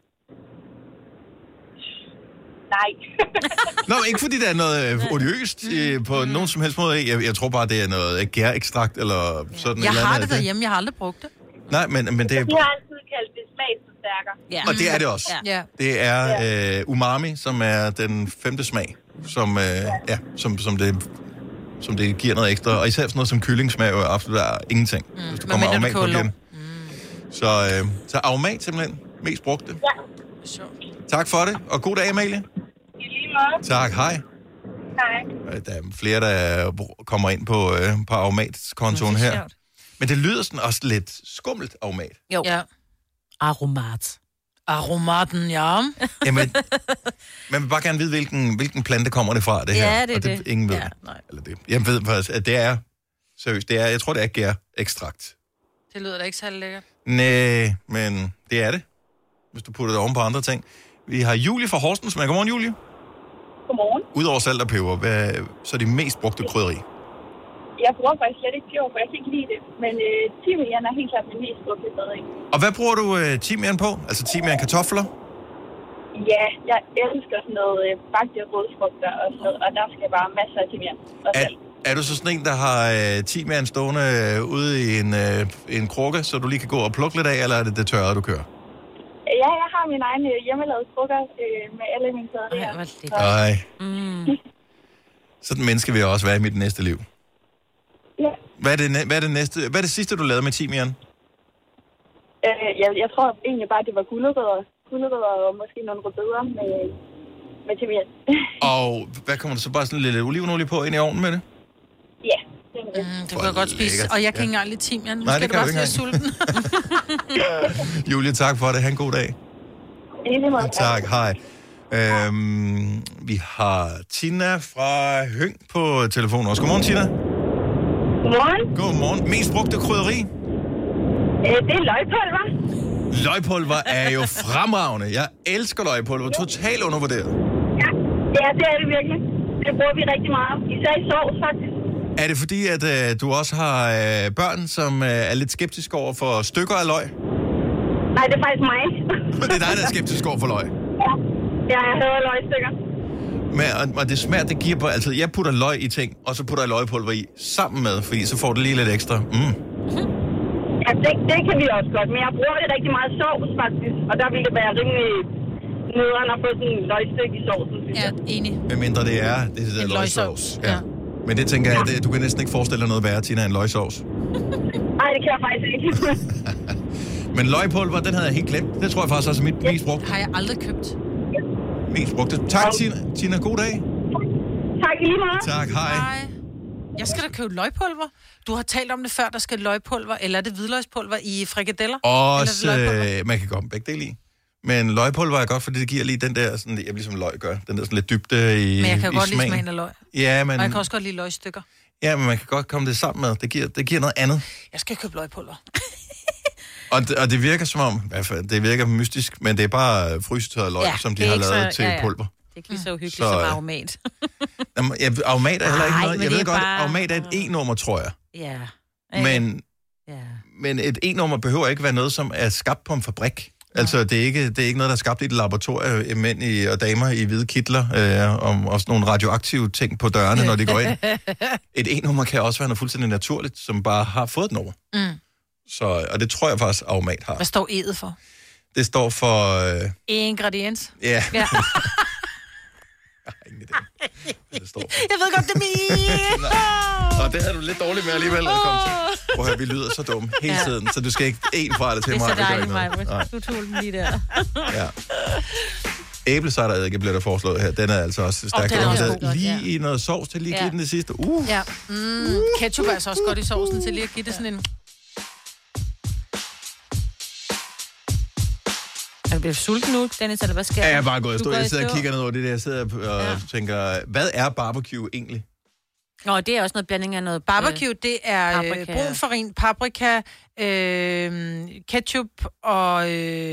Nej. Nå, ikke fordi der er noget øh, odiøst øh, på nogen som helst måde. Jeg, jeg tror bare, det er noget gærekstrakt eller sådan Jeg et eller har andet. det derhjemme, jeg har aldrig brugt det. Nej, men, men det er... Vi har altid kaldt det smagsforstærker. Ja. Og det er det også. Ja. Ja. Det er øh, umami, som er den femte smag, som, øh, ja, som, som, det, som det giver noget ekstra. Og især sådan noget som kylling smager jo absolut er ingenting. Mm. Hvis du Men kommer mindre aromat du på koger igen. Mm. Så, øh, så aromat simpelthen mest brugte. Ja, Tak for det, og god dag, Amalie. i lige måde. Tak, hej. Nej. Øh, Der er flere, der kommer ind på, øh, på aromatskontoen Det er her. sjovt. Men det lyder sådan også lidt skummelt, aromat. Jo. Ja. Aromat. Aromaten, ja. Jamen, man vil bare gerne vide, hvilken, hvilken plante kommer det fra, det her. Ja, det er og det. det. Ingen ved. Ja, nej. Eller det. Jeg ved faktisk, at det er, seriøst, det er, jeg tror, det er gærekstrakt. Det lyder da ikke særlig lækkert. Næh, men det er det, hvis du putter det oven på andre ting. Vi har Julie fra Horsens med. Godmorgen, Julie. Godmorgen. Udover salt og peber, hvad, så er de mest brugte krydderi. Jeg bruger faktisk slet ikke peber, for jeg kan ikke lide det. Men øh, timian er helt klart det mest brugte krydderi. Og hvad bruger du øh, timian på? Altså timian kartofler? Ja, jeg elsker sådan noget øh, bagte rødfrugter og sådan noget, og der skal bare masser af timian. Og Er, salt. er du så sådan en, der har øh, timian stående øh, ude i en, øh, en krukke, så du lige kan gå og plukke lidt af, eller er det det tørre, du kører? Ja, jeg har min egen øh, hjemmelavede krukker øh, med alle mine krydderier. Ej, hvor lækkert. Nej. Mm. Sådan en menneske vil jeg også være i mit næste liv. Ja. Hvad er det, næ- hvad er det, næste, hvad er det sidste, du lavede med timian? Øh, jeg, jeg tror egentlig bare, det var gulerødder. Gulerødder og måske nogle rødbeder med, med timian. Og hvad kommer der så bare sådan lidt olivenolie på ind i ovnen med det? Ja, det er det. Mm, det Hvor kan jeg godt spise. lækkert. Og jeg kan Ja. ikke engang lide timian. Nu Nej, skal det det kan bare du blive ikke sulten. Julie, tak for det. Ha' en god dag. I lige måde. Tak, hej. Øhm, vi har Tina fra Høng på telefonen også. Godmorgen, Tina. Godmorgen. Godmorgen. Mest brugte krydderi? Øh, det er løgpulver. Løgpulver er jo fremragende. Jeg elsker løgpulver. Totalt undervurderet. Ja, ja, det er det virkelig. Det bruger vi rigtig meget. Især i sovs, faktisk. Er det fordi, at øh, du også har øh, børn, som øh, er lidt skeptiske over for stykker af løg? Nej, det er faktisk mig. Det er dig, der er skeptisk over for løg. Ja, ja jeg hader løgstykker. Men, og, og det smager, det giver på... Altså, jeg putter løg i ting, og så putter jeg løgpulver i sammen med, fordi så får det lige lidt ekstra. Mm. Ja, det, det kan vi også godt, men jeg bruger det rigtig meget sovs, faktisk. Og der vil det være rimelig nederen at få sådan en løgstykke i sovsen, synes Ja, jeg. enig. Med mindre det er, det er En løgsovs. løgsovs, Ja. ja. Men det tænker jeg, det, du kan næsten ikke forestille dig noget værre, Tina, end løgsovs. Nej, det kan jeg faktisk ikke. Men løgpulver, den havde jeg helt glemt. Det tror jeg faktisk også er mit mest brugte. Har jeg aldrig købt. Mest brugte. Tak, Tina. Tina, god dag. Tak i lige meget. Tak, hej. Nej. Jeg skal da købe løgpulver. Du har talt om det før, der skal løgpulver, eller er det hvidløgspulver i frikadeller? Også, Eller er det løgpulver? øh, man kan komme begge dele i. Men løgpulver er godt, fordi det giver lige den der, sådan, jeg ligesom løg gør, den der sådan lidt dybde i Men jeg kan i godt lide smagen. smagen af løg. Ja, men, Og jeg kan også godt lide løgstykker. ja, men man kan godt komme det sammen med. Det giver, det giver noget andet. Jeg skal købe løgpulver. Og det, og det virker som om, i hvert fald, det virker mystisk, men det er bare frysetørret løg, Ja, som de det er har ikke lavet så- til ja, ja. pulver. Det ikke lige så uhyggeligt Så, som øh, aromat. Jamen, ja, aromat er heller ikke Ej, noget. men Jeg det ved er godt, bare- aromat er et E-nummer, tror jeg. Ja. Men, Ja. men et E-nummer behøver ikke være noget, som er skabt på en fabrik. Altså, det er, ikke, det er ikke noget, der er skabt i et laboratorium, mænd i, og damer i hvide kitler, øh, og også nogle radioaktive ting på dørene, når de går ind. Et E-nummer kan også være noget fuldstændig naturligt, som bare har fået et nummer. Mm. Så, og det tror jeg faktisk, aromat har. Hvad står E'et for? Det står for... Øh, Ingrediens. ja. Ja. Jeg har ingen idé. Det står for. Jeg ved godt, det er min. Og det havde du lidt dårligt med alligevel at komme til. Prøv at høre, vi lyder så dumme hele Ja. tiden, så du skal ikke en fra det til Det er mig. så gør dejligt, ikke noget. mig. Nej. Du tog den lige der. Ja. Æblecideredike bliver der foreslået her. Den er altså også stærkt. den er også Oh, god. lige Ja. i noget sovs til lige at give Ja. den det sidste. Uh. Ja. Mm. Ketchup er altså også godt i sovsen til lige at give det sådan en... Er du blevet sulten nu, Dennis, eller hvad sker Ja, der? jeg er bare gået i Du stå. går i Jeg sidder og stå. kigger ned over det der. Jeg sidder og Ja. tænker, hvad er barbecue egentlig? Nå, det er også noget blanding af noget... Barbecue, det er øh, paprika. brun farin, paprika, øh, ketchup og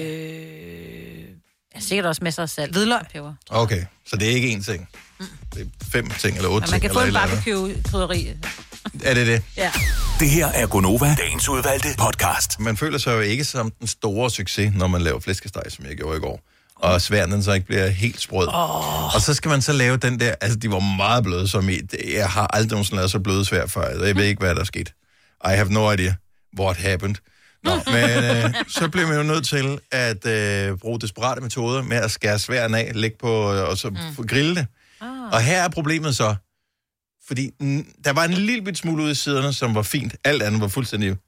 øh, Ja, sikkert også masser af salt. hvidløg. og peber. Okay, så det er ikke én ting. Det er fem ting eller otte Og man ting. kan få en eller et eller barbecue-krydderi. andet. Er det det? Ja. Det her er Gonova, dagens udvalgte podcast. Man føler sig jo ikke som den store succes, når man laver flæskesteg, som jeg gjorde i går. Og sværen den så ikke bliver helt sprød. Oh. Og så skal man så lave den der, altså de var meget bløde som i, jeg har aldrig nogensinde lavet så bløde svær før, jeg ved ikke, hvad der er sket. I have no idea what happened. Nå, men øh, så bliver man jo nødt til at øh, bruge desperate metoder med at skære sværen af, lægge på øh, og så mm. grille det. Ah. Og her er problemet så, fordi mm, der var en lille bit smule ude i siderne, som var fint. Alt andet var fuldstændig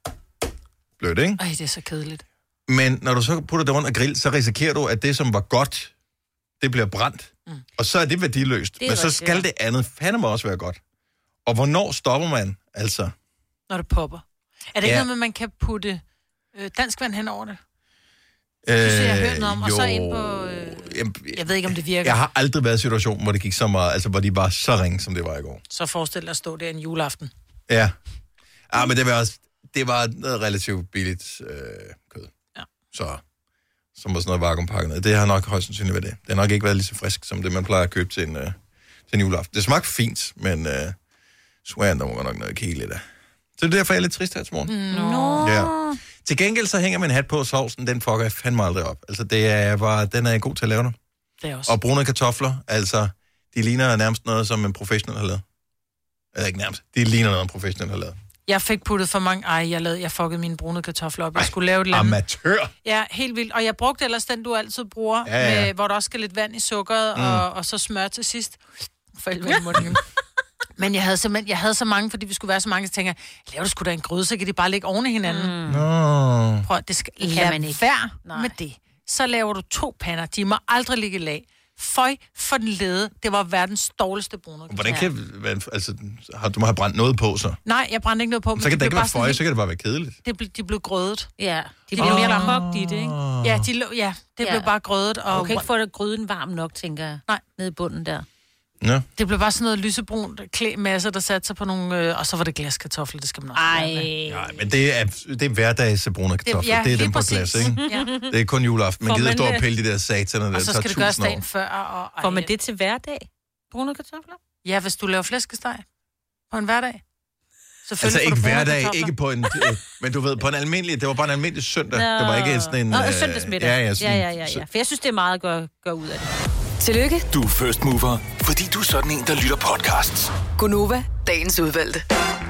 blødt, ikke? Ej, det er så kedeligt. Men når du så putter det rundt og grill, så risikerer du, at det, som var godt, det bliver brændt. Mm. Og så er det værdiløst. Det er Men så rigtigt, skal ja. det andet fandme også være godt. Og hvornår stopper man, altså? Når det popper. Er det Ja. ikke noget med, at man kan putte øh, dansk vand hen over det? Øh, Det synes jeg, jeg har hørt noget om. Og så jo. ind på... Øh, Jamen, jeg ved ikke, om det virker. jeg har aldrig været i en situation, hvor det gik så meget, altså hvor de var så ringe, som det var i går. Så forestil dig at stå der en juleaften. Ja. Ah, men det var også, det var noget relativt billigt øh, kød. Ja. Så, som var sådan noget vakuumpakket ned. Det har nok højst sandsynligt været det. Det har nok ikke været lige så frisk, som det, man plejer at købe til en, øh, til en juleaften. Det smagte fint, men øh, sværen, der var nok noget helt lidt af. Så det er derfor, jeg er lidt trist her til morgen. Nå. Ja. Til gengæld så hænger min hat på sovsen, den fucker jeg fandme aldrig op. Altså, det er bare, den er jeg god til at lave nu. Det er også. Og brune kartofler, altså, de ligner nærmest noget, som en professionel har lavet. Eller ikke nærmest, de ligner noget, en professionel har lavet. Jeg fik puttet for mange... Ej, jeg, lavede, jeg fuckede mine brune kartofler op. Jeg skulle lave et eller andet. Amatør! Ja, helt vildt. Og jeg brugte ellers den, du altid bruger, Ja, ja. med, hvor der også skal lidt vand i sukkeret, mm. og, og så smør til sidst. For helvede i munden. Men jeg havde simpelthen, jeg havde så mange, fordi vi skulle være så mange, så tænker jeg, lav du sgu da en gryde, så kan de bare ligge oven i hinanden. Mm. Nå. Prøv, det skal Det kan lad man ikke. være Nej. med det. Så laver du to pander. De må aldrig ligge i lag. Føj for den lede. Det var verdens dårligste brune kartofler. Hvordan kan, hvad, altså, har, du må have brændt noget på, så. Nej, jeg brændte ikke noget på. Men Så kan de det ikke blev være bare sådan føje, helt- så kan det bare være kedeligt. Det blev, de blev grødet. Ja, de Det bliver blev mere mere kogt i det, ikke? Ja, de, lå- ja det Ja. blev bare grødet. Og Og du kan ikke få det gryden varm nok, tænker jeg. Nej. Nede i bunden der. Ja. det blev bare sådan noget lysebrunt klæmasse, der satte sig på nogle... Øh, og så var det glaskartofler, det skal man også Ej. lade med. Nej, men det er, det er hverdags brune kartofler. ja, Det er dem lige på præcis. glas, ikke? Ja. Det er kun juleaften. Man Får gider man stå og det? pille de der sataner, der Og så tager skal det gøres tusind år. dagen før. Og, ej, Får man det til hverdag? Brune kartofler? Ja, hvis du laver flæskesteg på en hverdag. Altså får du ikke brune hverdag, kartofler. ikke på en... Øh, men du ved, på en almindelig... Det var bare en almindelig søndag. Nå. Det var ikke sådan en... Nå, øh, søndagsmiddag. Ja, ja, sådan, ja, ja, ja, ja. For jeg synes, det er meget at gøre, gøre ud af det. Tillykke, Du er first mover, fordi du er sådan en, der lytter podcasts. Gonova, dagens udvalgte.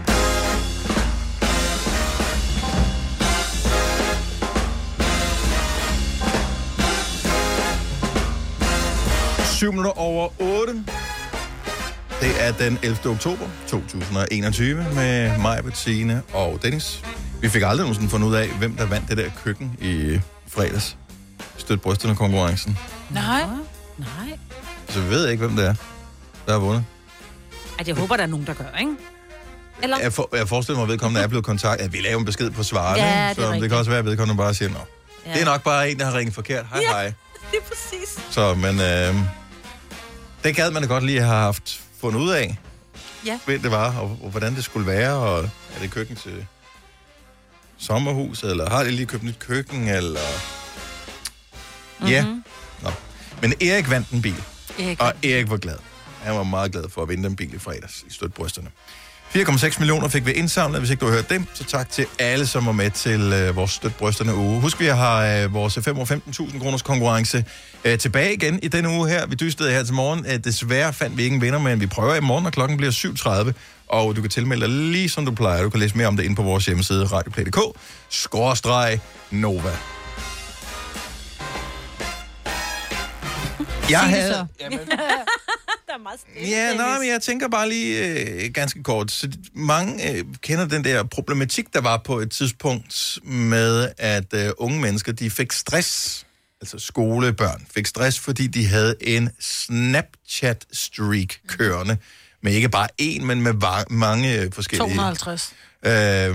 syv minutter over otte. Det er den ellevte oktober to tusind og enogtyve med mig, Bettine og Dennis. Vi fik aldrig nogensinde fundet ud af, hvem der vandt det der køkken i fredags. Støt brysterne konkurrencen. Nej. Nej. Så vi ved ikke, hvem det er, der har vundet. Ej, jeg håber, der er nogen, der gør, ikke? Eller? Jeg, for, jeg forestiller mig, at vedkommende er blevet kontaktet. At vi laver en besked på svaret, Ja, ikke? det er Så det rigtigt. kan også være, at vedkommende bare siger, nå. Ja. Det er nok bare en, der har ringet forkert. Hej, Ja. hej. Det er præcis. Så, men øh, det gad man da godt lige have haft fundet ud af, Ja. hvem det var, og, og hvordan det skulle være, og er det køkken til sommerhus, eller har de lige købt nyt køkken, eller... Ja. Mhm. Mm-hmm. Nå. Men Erik vandt en bil. Erik. Og Erik var glad. Han var meget glad for at vinde den bil i fredags i støtbrysterne. fire komma seks millioner fik vi indsamlet. Hvis ikke du har hørt dem, så tak til alle, som var med til øh, vores støtbrysterne uge. Husk, vi har øh, vores fem og femten tusind kroners konkurrence øh, tilbage igen i denne uge her. Vi dystede her til morgen. Øh, desværre fandt vi ikke en vinder, men vi prøver i morgen, og klokken bliver syv tredive. Og du kan tilmelde dig lige som du plejer. Du kan læse mere om det inde på vores hjemmeside, radioplay punktum d k, skråstreg Nova. Jeg havde... Jamen, Der er meget stille. ja, nej, men jeg tænker bare lige øh, ganske kort. Så mange øh, kender den der problematik, der var på et tidspunkt med, at øh, unge mennesker, de fik stress, altså skolebørn, fik stress, fordi de havde en Snapchat-streak kørende. Med ikke bare én, men med va- mange øh, forskellige... to hundrede og halvtreds. Øh,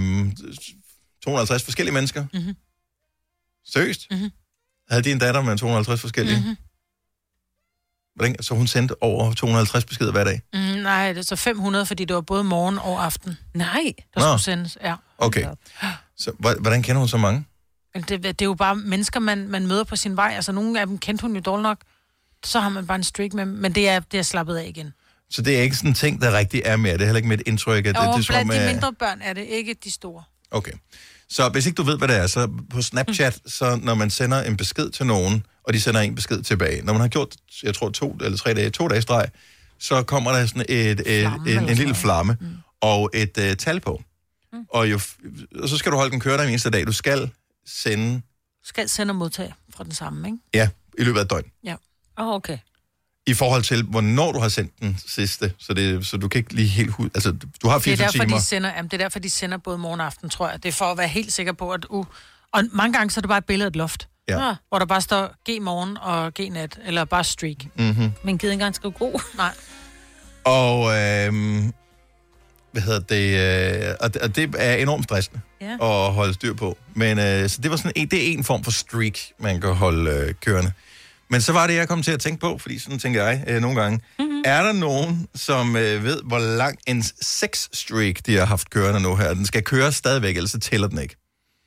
to hundrede og halvtreds forskellige mennesker. Mm-hmm. Seriøst? Mm-hmm. Havde de en datter med to hundrede og halvtreds forskellige? Mm-hmm. Hvordan, så hun sendte over to hundrede og halvtreds beskeder hver dag? Mm, nej, det er så fem hundrede, fordi det var både morgen og aften, Nej. der Nå. skulle sendes. Ja. Okay. Så hva- hvordan kender hun så mange? Det, det er jo bare mennesker, man, man møder på sin vej. Altså, nogle af dem kendte hun jo dårligt nok. Så har man bare en streak med dem. Men det er, det er slappet af igen. Så det er ikke sådan en ting, der rigtig er mere. Det er heller ikke mit indtryk, at det, Og det er som blandt om... de øh, mindre børn er det, ikke de store. Okay. Så hvis ikke du ved, hvad det er, så på Snapchat, så når man sender en besked til nogen, og de sender en besked tilbage, når man har gjort, jeg tror, to eller tre dage, to dage streg, så kommer der sådan et, et, Flamme en, eller en lille sådan flamme mm. og et uh, tal på. Mm. Og, jo, og så skal du holde den kørende hver eneste dag. Du skal sende... Skal sende og modtage fra den samme, ikke? Ja, i løbet af et døgn. Ja. Åh, oh, okay. I forhold til, hvornår du har sendt den sidste. Så, det, så du kan ikke lige helt... Hu- altså, du har Det er, fireogtyve derfor, timer. de sender, jamen, det er derfor, de sender både morgen og aften, tror jeg. Det er for at være helt sikker på, at... Uh, og mange gange så er det bare et billede af et loft, Ja. Ah, hvor der bare står G morgen og G nat, eller bare streak. Mm-hmm. men gider ikke engang skrive god. Nej. Og... Øhm, hvad hedder det? Øh, og, det og det er enormt stressende Ja. at holde styr på. Men øh, så det var sådan en, det er en form for streak, man kan holde øh, kørende. Men så var det, jeg kom til at tænke på, fordi sådan tænker jeg øh, nogle gange. Mm-hmm. Er der nogen, som øh, ved, hvor lang en sex-streak de har haft kørende nu her? Den skal køre stadigvæk, ellers så tæller den ikke.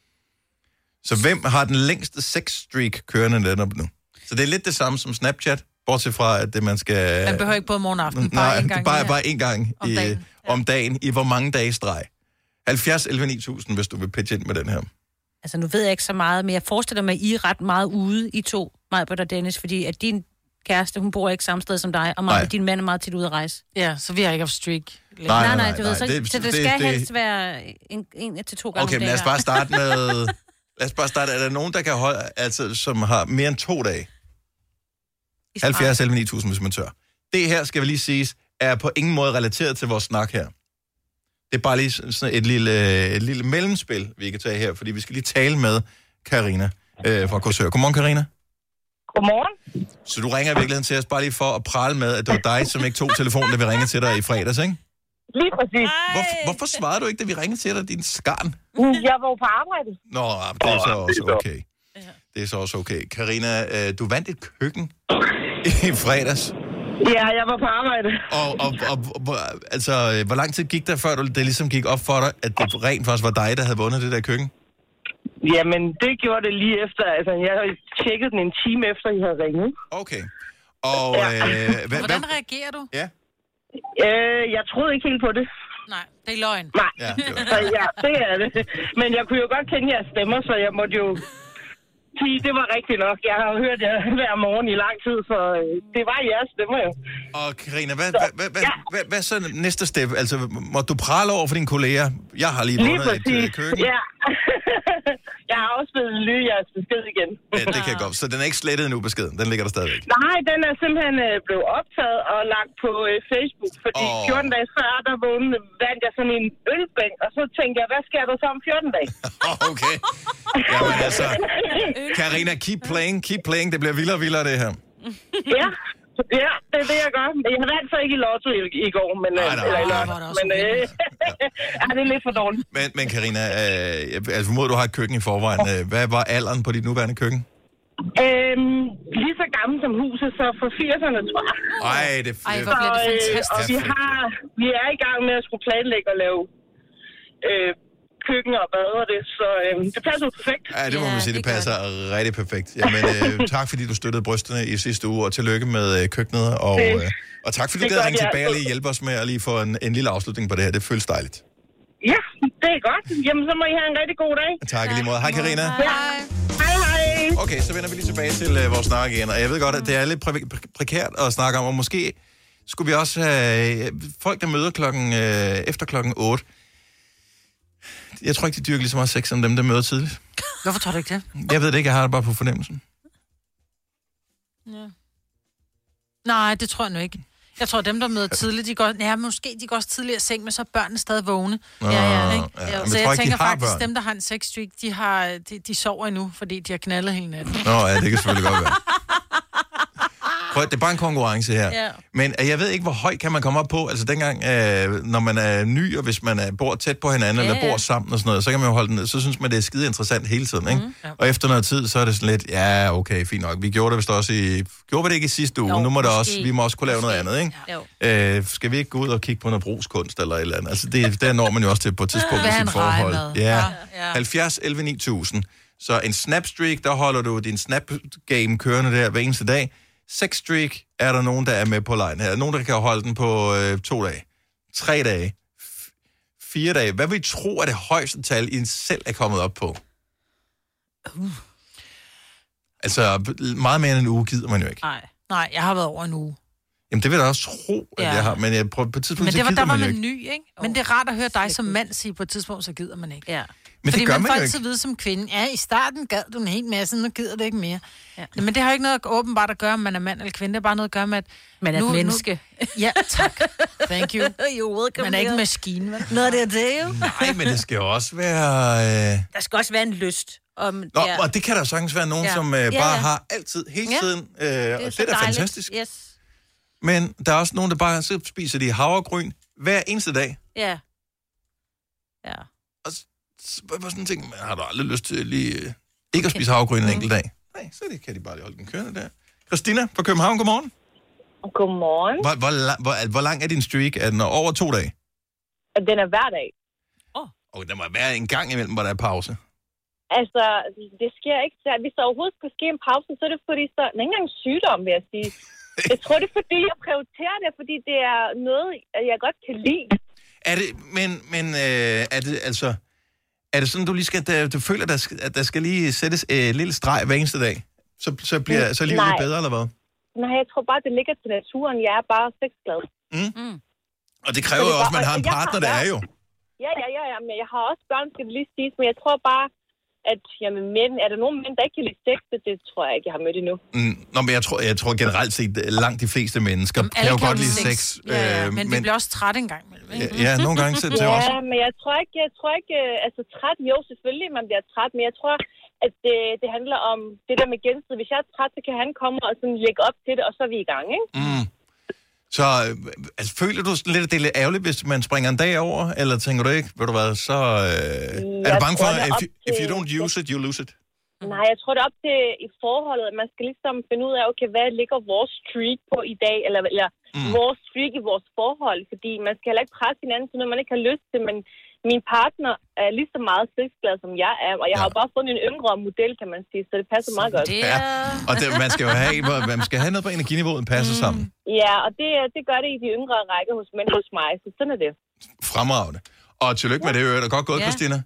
Så hvem har den længste sex-streak kørende netop nu? Så det er lidt det samme som Snapchat, bortset fra, at det man skal... Man behøver ikke både morgen og aften, bare Nej, en gang. bare, i- bare en gang Om i, dagen, ja. om dagen. I hvor mange dage streg? halvfjerds elleve ni tusind, hvis du vil pitche ind med den her. Altså, nu ved jeg ikke så meget, men jeg forestiller mig, at I er ret meget ude, I to, Majbert og Dennis, fordi at din kæreste, hun bor ikke samme sted som dig, og Majbert, din mand er meget tit ude at rejse. Ja, så vi har ikke haft streak. Nej, Nej, nej, nej, nej, du ved, så, nej, det, det- så det, det- skal det- helst være en, en til to gange Okay, om men lad os dagen. bare starte med... Lad os bare starte. Er der nogen, der kan holde, altså, som har mere end to dage? I streg. halvfjerds elleve ni tusind, hvis man tør. Det her, skal vi lige sige, er på ingen måde relateret til vores snak her. Det er bare lige sådan et lille, et lille mellemspil, vi kan tage her, fordi vi skal lige tale med Karina øh, fra Korsør. Godmorgen, Karina. Godmorgen. Så du ringer i virkeligheden til os bare lige for at prale med, at det var dig, som ikke tog telefonen, da vi ringede til dig i fredags, ikke? Lige præcis. Hvorfor, hvorfor svarede du ikke, da vi ringede til dig, din skarn? Jeg var jo på arbejde. Nå, det er så også okay. Det er så også okay. Karina, øh, du vandt et køkken i fredags. Ja, jeg var på arbejde. Og, og, og, og altså, øh, hvor lang tid gik der, før du, det ligesom gik op for dig, at det rent faktisk var dig, der havde vundet det der køkken? Jamen, det gjorde det lige efter. Altså, jeg tjekkede den en time efter, I havde ringet. Okay. Og Ja. øh, hvad, Hvordan hvad, reagerer du? ja, Øh, jeg troede ikke helt på det. Nej, det er løgn. Nej. ja, det var, Så ja, det er det. Men jeg kunne jo godt kende jeres stemmer, så jeg måtte jo sige, det var rigtigt nok. Jeg har jo hørt jer hver morgen i lang tid, så øh, det var jeres stemmer jo. og Karina, hvad, hvad, hvad, hvad, ja. hvad, hvad så næste step? Altså, må du prale over for dine kolleger? Jeg har lige Lige vundet et øh, præcis. køkken. Ja. Jeg har også blevet lyde jeres besked igen. Ja, det kan jeg godt. Så den er ikke slettet nu, beskeden. Den ligger der stadigvæk. Nej, den er simpelthen øh, blevet optaget og lagt på øh, Facebook, fordi Åh. oh. fjorten dage før, der vågnede, vandt jeg sådan en ølbænk, og så tænkte jeg, hvad sker der så om fjorten dage? Okay. Jamen altså, Karina, keep playing, keep playing. Det bliver vildere og vildere, det her. Ja, ja, det er det, jeg gør. Jeg vandt så ikke i lotto i, i går, men, øh, Nej, nej, eller i nej. lørdag, Var det også men øh, ja, det er lidt for dårligt. Men, men Karina, øh, jeg- altså formoder, du har et køkken i forvejen. Øh, Hvad var alderen på dit nuværende køkken? Øhm, lige så gammel som huset, så for firserne, tror jeg. Ej, det er Ej, fedt. hvor bliver det øh, fantastisk. og vi, Perfekt. har, vi er i gang med at skulle planlægge og lave øh, køkken og bad og det, så øh, det passer jo perfekt. Ja, det må man sige, det passer rigtig perfekt. Jamen, øh, tak fordi du støttede brysterne i sidste uge, og tillykke med øh, køkkenet, og, øh, og tak fordi du gad ringe tilbage og lige hjælpe os med at lige få en, en lille afslutning på det her. Det føles dejligt. Ja, det er godt. Jamen, så må I have en rigtig god dag. Tak i lige måde. Hej, Karina. Hej. Hej, hej. Okay, så vender vi lige tilbage til uh, vores snak igen, og jeg ved godt, at det er lidt præ- præ- prekært at snakke om, og måske skulle vi også have folk, der møder klokken, øh, efter klokken otte. Jeg tror ikke, de dyrker lige så meget sex som dem, der møder tidligt. Hvorfor tror du ikke det? Jeg ved det ikke, jeg har det bare på fornemmelsen. Ja. Nej, det tror jeg nu ikke. Jeg tror, dem, der møder tidligt, de går, ja, måske de går også tidligere i seng, men så er børnene stadig vågne. Nå, ja, ja, ikke? ja. Ja, Men så jeg jeg, tror jeg ikke, de tænker har faktisk, børn. dem, der har en sex-streak, de, har, de, de sover endnu, fordi de har knaldet hele natten. Nå, ja, det kan selvfølgelig godt være. Prøv, det er bare en konkurrence her. Ja. Men øh, jeg ved ikke, hvor højt kan man komme op på. Altså dengang, øh, når man er ny, og hvis man er, bor tæt på hinanden, Ja, eller bor ja. sammen og sådan noget, så kan man jo holde den ned. Så synes man, det er skide interessant hele tiden, ikke? Mhm. Ja. Og efter noget tid, så er det sådan lidt, ja, okay, fint nok. Vi gjorde det vist også i... Gjorde vi det ikke i sidste uge? Jo, Nu må det måske. også, vi må også kunne lave noget andet, ikke? Jo. Øh, skal vi ikke gå ud og kigge på noget brugskunst eller et eller andet? Altså, det, der når man jo også til på et tidspunkt Hvad i er sit en forhold. rejemad? Ja. Ja, ja. halvfjerds elleve ni tusind. Så en snapstreak, der holder du din snap-game kørende der hver eneste dag. Sexstreak er der nogen, der er med på lejen her. Nogen, der kan holde den på øh, to dage. Tre dage. F- fire dage. Hvad vil I tro er det højeste tal, I selv er kommet op på? Uh. Altså, meget mere end en uge gider man jo ikke. Nej, nej, jeg har været over en uge. Jamen, det vil jeg også tro, at Ja. jeg har. Men jeg prøver, på et tidspunkt, Men så det var, gider der var man jo man ikke. ny, ikke? Men det er rart at høre dig som mand sige på et tidspunkt, så gider man ikke. Ja. Men Fordi det gør man man får jo altid ikke. vide som kvinde, ja, i starten gad du en hel masse, nu gider det ikke mere. Ja. Men det har ikke noget åbenbart at gøre, om man er mand eller kvinde. Det er bare noget at gøre med, at... Man er nu, et menneske. Nu... Ja, tak. Thank you. You're welcome. Man er ikke en maskine, vel? Nå, det er det jo. Nej, men det skal jo også være... Øh... Der skal også være en lyst. Om, Nå, ja. og det kan der jo sagtens være nogen, Ja. som øh, Ja, bare ja. har altid, hele Ja. tiden. Øh, Det og er det så er da dejligt. fantastisk. Yes. Men der er også nogen, der bare så spiser de havregryn hver eneste dag. Ja. Ja. Og så så var sådan en ting, har du aldrig lyst til lige øh, ikke at spise havregryn en enkelt dag? Nej, så det kan de bare lige holde den kørende der. Christina fra København, godmorgen. Godmorgen. Hvor, hvor, la- hvor, hvor lang er din streak? Er den over to dage? Den er hver dag. Og der må være en gang imellem, hvor der er pause. Altså, det sker ikke. Så hvis der overhovedet skulle ske en pause, så er det fordi, så er ikke engang sygdom, vil jeg sige. Jeg tror, det er fordi, jeg prioriterer det, fordi det er noget, jeg godt kan lide. Er det, men, men øh, er det altså... Er det sådan, du lige skal... Der, du føler, der skal, at der skal lige sættes et lille streg hver eneste dag? Så, så bliver så livet Nej. lidt bedre, eller hvad? Nej, jeg tror bare, det ligger til naturen. Jeg er bare sexglad. Mm. Mm. Og det kræver Så det jo er også, at man bare- har en jeg har partner, der er børn. jo. Ja, ja, ja, ja, men jeg har også børn, skal det lige sige. Men jeg tror bare, at jamen, mænd, er der nogen mænd, der ikke kan lide sex? Det, det tror jeg ikke, jeg har mødt endnu. Mm. Nå, men jeg tror, jeg tror generelt set, at langt de fleste mennesker Jamen, kan alle jo kan godt jo lide lide sex. sex. Ja, ja. Men, vi bliver også trætte en gang imellem, ikke? Ja, ja, nogle gange så det er Ja, også... men jeg tror ikke, jeg tror ikke, øh, altså træt, jo selvfølgelig, man bliver træt, men jeg tror, at det, det handler om det der med gensidigt. Hvis jeg er træt, så kan han komme og sådan lægge op til det, og så er vi i gang, ikke? Mm. Så øh, altså, føler du sådan lidt, at det er lidt ærgerligt, hvis man springer en dag over? Eller tænker du ikke, ved du hvad, så... Øh, er du bange for, tror, det er if, op you- if you til- don't use it, you lose it? Nej, jeg tror det er op til i forholdet, at man skal ligesom finde ud af, okay, hvad ligger vores streak på i dag, eller, eller mm. vores streak i vores forhold, fordi man skal heller ikke presse hinanden til noget, man ikke har lyst til, men min partner er lige så meget sexglad, som jeg er, og jeg ja. har bare fundet en yngre model, kan man sige, så det passer meget godt. Det Ja. er... Og det, man skal jo have, man skal have noget på energiniveauet, der passer mm. sammen. Ja, og det, det gør det i de yngre rækker hos mænd hos mig, så sådan er det. Fremragende. Og tillykke med det, det er godt gået, Ja. Christina.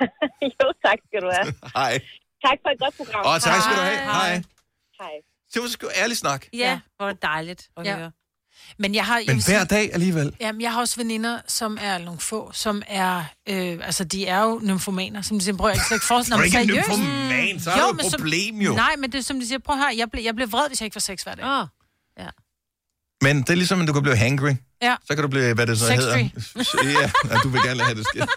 Jo, tak skal du have. Hej. Tak for et godt program. Og tak skal du have. Hej. Hej. Det var sgu ærlig snak. Ja, hvor dejligt at Ja. høre. Men jeg har... jeg Men vil sige- hver dag alligevel. Jamen, jeg har også veninder, som er nogle få, som er... Øh, altså, de er jo nymfomaner, som de siger, prøv, jeg kan slet ikke forestille Du er mig. ikke en seriøst? nymfoman, så er der men jo et så- problem jo. Nej, men det er som de siger, prøv her, jeg bliver, jeg bliver vred, hvis jeg ikke får sex hver dag. Åh. Ja. Men det er ligesom, at du kan blive hangry. Ja. Så kan du blive, hvad det så hedder. Sexfree. Ja, ja, du vil gerne have det sker.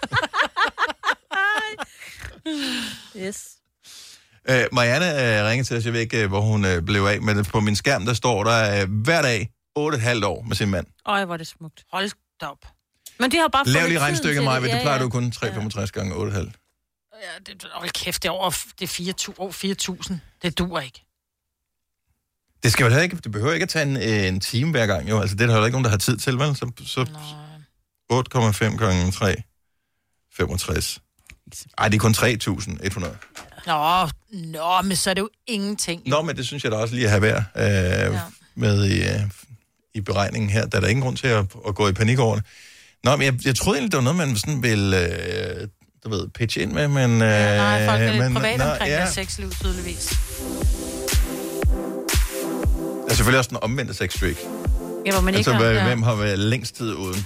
Yes. Uh, Marianne uh, ringede til os, jeg ved ikke, uh, hvor hun uh, blev af, men på min skærm, der står der uh, hver dag otte komma fem år med sin mand. Øj, hvor er det smukt. Hold da op. Men de har bare Lav fundet lige tiden regnstykke til mig, det. det Ja, plejer ja. du kun tre komma femogtres gange otte komma fem. Ja, det, hold kæft, det er over det er fire tusind, over fire tusind. Det duer ikke. Det skal jo heller ikke, det behøver ikke at tage en, øh, en time hver gang, jo. Altså, det er der heller ikke nogen, der har tid til, vel? Så, så otte komma fem gange tre, femogtres. Ej, det er kun tre tusind et hundrede. Nå, nå, men så er det jo ingenting. Nå, men det synes jeg da også lige at have værd øh, ja. med i, øh, i beregningen her. Der er der ingen grund til at, at gå i panik over det. Nå, men jeg, jeg troede egentlig, det var noget, man sådan ville, øh, du ved, pitche ind med, men... Øh, ja, nej, folk er lidt men, privat nej, omkring ja. deres sexliv, tydeligvis. Der er selvfølgelig også den omvendte sexstreak. Ja, hvor man ikke altså, har... Ja. hvem har været længst tid uden?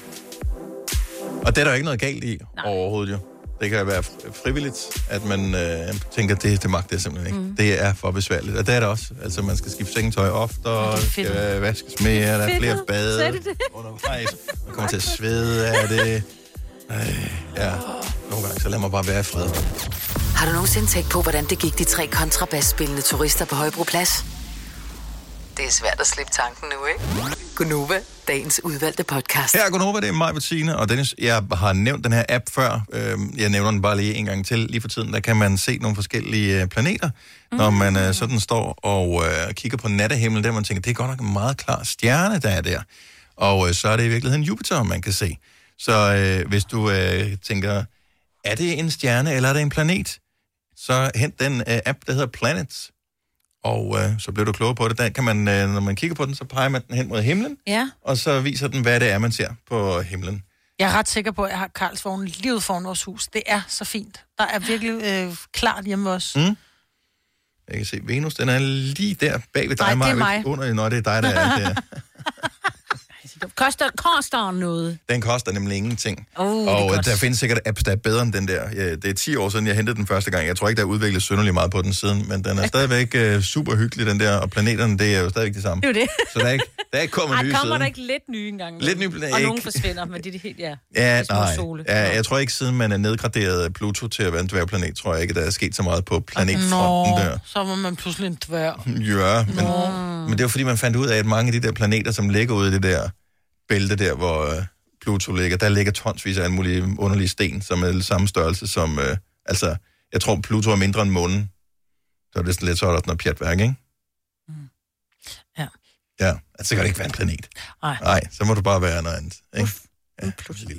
Og det er der jo ikke noget galt i nej. overhovedet, jo. Det kan være frivilligt, at man øh, tænker, det, det magter jeg simpelthen ikke. Mm. Det er for besværligt. Og det er det også. Altså, man skal skifte sengetøj ofte, og skal vaskes mere, der er flere bade undervejs. Man kommer til at svede af det. Øh, ja, nogle gange, så lad mig bare være i fred. Har du nogensinde tænkt på, hvordan det gik de tre kontrabasspillende turister på Højbroplads? Det er svært at slippe tanken nu, ikke? Gunova, dagens udvalgte podcast. Her er Gunova, det er mig, Bettine, og Dennis, jeg har nævnt den her app før. Jeg nævner den bare lige en gang til. Lige for tiden, der kan man se nogle forskellige planeter, mm. når man sådan står og øh, kigger på nattehimlen, der man tænker, det er godt nok en meget klar stjerne, der er der. Og øh, så er det i virkeligheden Jupiter, man kan se. Så øh, hvis du øh, tænker, er det en stjerne, eller er det en planet? Så hent den øh, app, der hedder Planets. Og øh, så bliver du klogere på det. Der kan man, øh, når man kigger på den, så peger man den hen mod himlen, ja. og så viser den, hvad det er, man ser på himlen. Jeg er ret sikker på, at jeg har Karlsvognen lige ude foran vores hus. Det er så fint. Der er virkelig øh, klart hjemme også. Mm. Jeg kan se, Venus, den er lige der bag ved dig. Nej, det er mig. Under, når det er dig, der er der. Det koster, koster noget. Den koster nemlig ingenting. Oh, og der findes sikkert apps, der er bedre end den der. Ja, det er ti år siden, jeg hentede den første gang. Jeg tror ikke, der er udviklet synderligt meget på den siden, men den er stadigvæk uh, super hyggelig, den der. Og planeterne, det er jo stadigvæk det samme. Det er det. Så der er ikke, der er ikke kommet Ej, nye kommer siden. der ikke lidt nye engang? Lidt nye planeter. Og ikke. nogen forsvinder, men det er helt, ja. Ja, små nej. sole. Ja, jeg tror ikke, siden man er nedgraderet Pluto til at være en dværgplanet, tror jeg ikke, der er sket så meget på planetfronten Nå, der. så var man pludselig en dværg. Ja, men, men det var fordi, man fandt ud af, at mange af de der planeter, som ligger ude i det der bælte der, hvor øh, Pluto ligger, der ligger tonsvis af alle mulige underlige sten, som er samme størrelse som, øh, altså, jeg tror, Pluto er mindre end månen. Så er det sådan lidt, så er der noget pjatværk, ikke? Mm. Ja. Ja, altså, så kan det ikke være en planet. Nej. Nej, så må du bare være noget andet, ikke? Ja, lille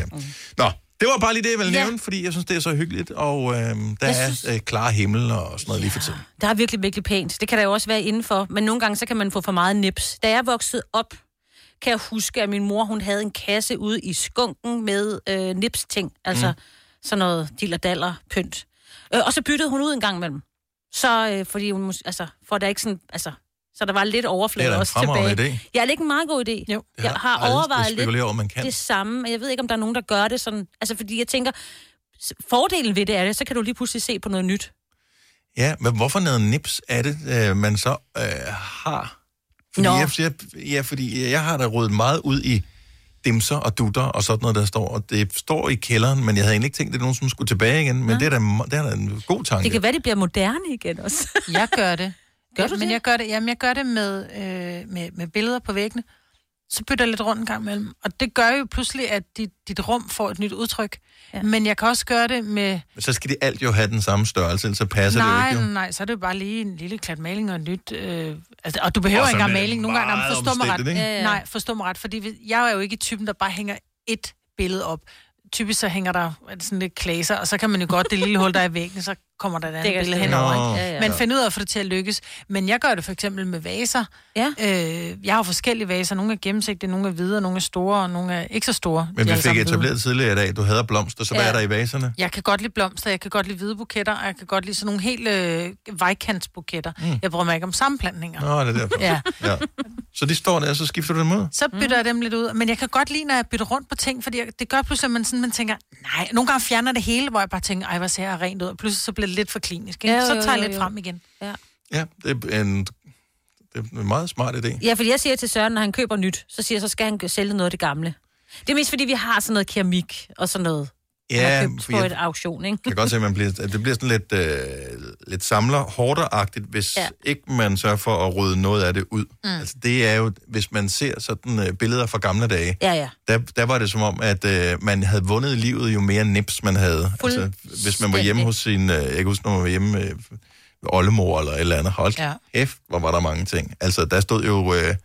Nå, det var bare lige det, jeg ville nævne, ja. fordi jeg synes, det er så hyggeligt, og øh, der jeg er synes... øh, klar himmel og sådan noget ja. lige for tiden. Der er virkelig, virkelig pænt. Det kan der jo også være indenfor, men nogle gange, så kan man få for meget nips. Da jeg voksede op, kan jeg huske, at min mor, hun havde en kasse ude i skunken med øh, nips-ting. Altså mm. sådan noget diller-daller, pynt. Øh, og så byttede hun ud en gang imellem. Så, øh, fordi hun, altså, for der ikke sådan, altså, så der var lidt overflade også tilbage. Det er da Ja, det er ikke en meget god idé. Jo. Jeg har overvejet lidt over, man kan. det samme. Jeg ved ikke, om der er nogen, der gør det sådan. Altså, fordi jeg tænker, fordelen ved det er det, så kan du lige pludselig se på noget nyt. Ja, men hvorfor noget nips er det, øh, man så øh, har? Fordi jeg, jeg, ja, fordi jeg har da rodet meget ud i dimser og dutter og sådan noget, der står. Og det står i kælderen, men jeg havde egentlig ikke tænkt, at det er nogen, som skulle tilbage igen. Men ja. det, er da, det er da en god tanke. Det kan være, det bliver moderne igen også. Jeg gør det. Gør ja, du men det? jeg gør det, jamen, jeg gør det med, øh, med, med billeder på væggene. Så bytter jeg lidt rundt en gang imellem. Og det gør jo pludselig, at dit, dit rum får et nyt udtryk. Ja. Men jeg kan også gøre det med... Men så skal det alt jo have den samme størrelse, ellers så passer nej, det jo ikke. Jo. Nej, så er det jo bare lige en lille klat maling og et nyt... Øh, altså, og du behøver ikke engang maling. Nogle gange, nej, forstå mig ret. Ja, ja. Nej, forstå mig ret. Fordi jeg er jo ikke typen, der bare hænger et billede op. Typisk så hænger der sådan lidt klaser, og så kan man jo godt, det lille hul, der er i væggen, så kommer der et andet billede henover, ikke? Ja, ja. Men find ud af at få det til at lykkes. Men jeg gør det for eksempel med vaser. Ja. Øh, jeg har forskellige vaser. Nogle er gennemsigtige, nogle er hvide, nogle er store, og nogle er ikke så store. Men vi fik etableret tidligere i dag, du hader blomster, så ja. hvad er der i vaserne? Jeg kan godt lide blomster, jeg kan godt lide hvide buketter, og jeg kan godt lide sådan nogle helt øh, vejkantsbuketter. Mm. Jeg bryder mig ikke om sammenplantninger. Nå, det er derfor. ja. ja. Så de står der, og så skifter du dem ud? Så bytter mm. jeg dem lidt ud. Men jeg kan godt lide, når jeg bytter rundt på ting, fordi jeg, det gør pludselig, at man, sådan, man tænker, nej, nogle gange fjerner det hele, hvor jeg bare tænker, ej, hvor ser jeg rent ud, og pludselig så bliver det lidt for klinisk. Ikke? Ja, så tager jeg lidt frem igen. Ja, ja det, er en, det er en meget smart idé. Ja, fordi jeg siger til Søren, når han køber nyt, så siger jeg, så skal han sælge noget af det gamle. Det er mest fordi, vi har sådan noget keramik og sådan noget. Ja, på et auktion, ikke? Jeg kan godt se, at man bliver, at det bliver sådan lidt, øh, lidt samler-hårderagtigt, hvis ja. ikke man sørger for at rydde noget af det ud. Mm. Altså, det er jo, hvis man ser sådan øh, billeder fra gamle dage, ja, ja. Der, der var det som om, at øh, man havde vundet i livet, jo mere nips man havde. Altså, hvis man var hjemme hos sin, øh, jeg kan huske, når man var hjemme øh, oldemor eller et eller andet, hold ja. F, hvor var der mange ting. Altså, der stod jo... Øh,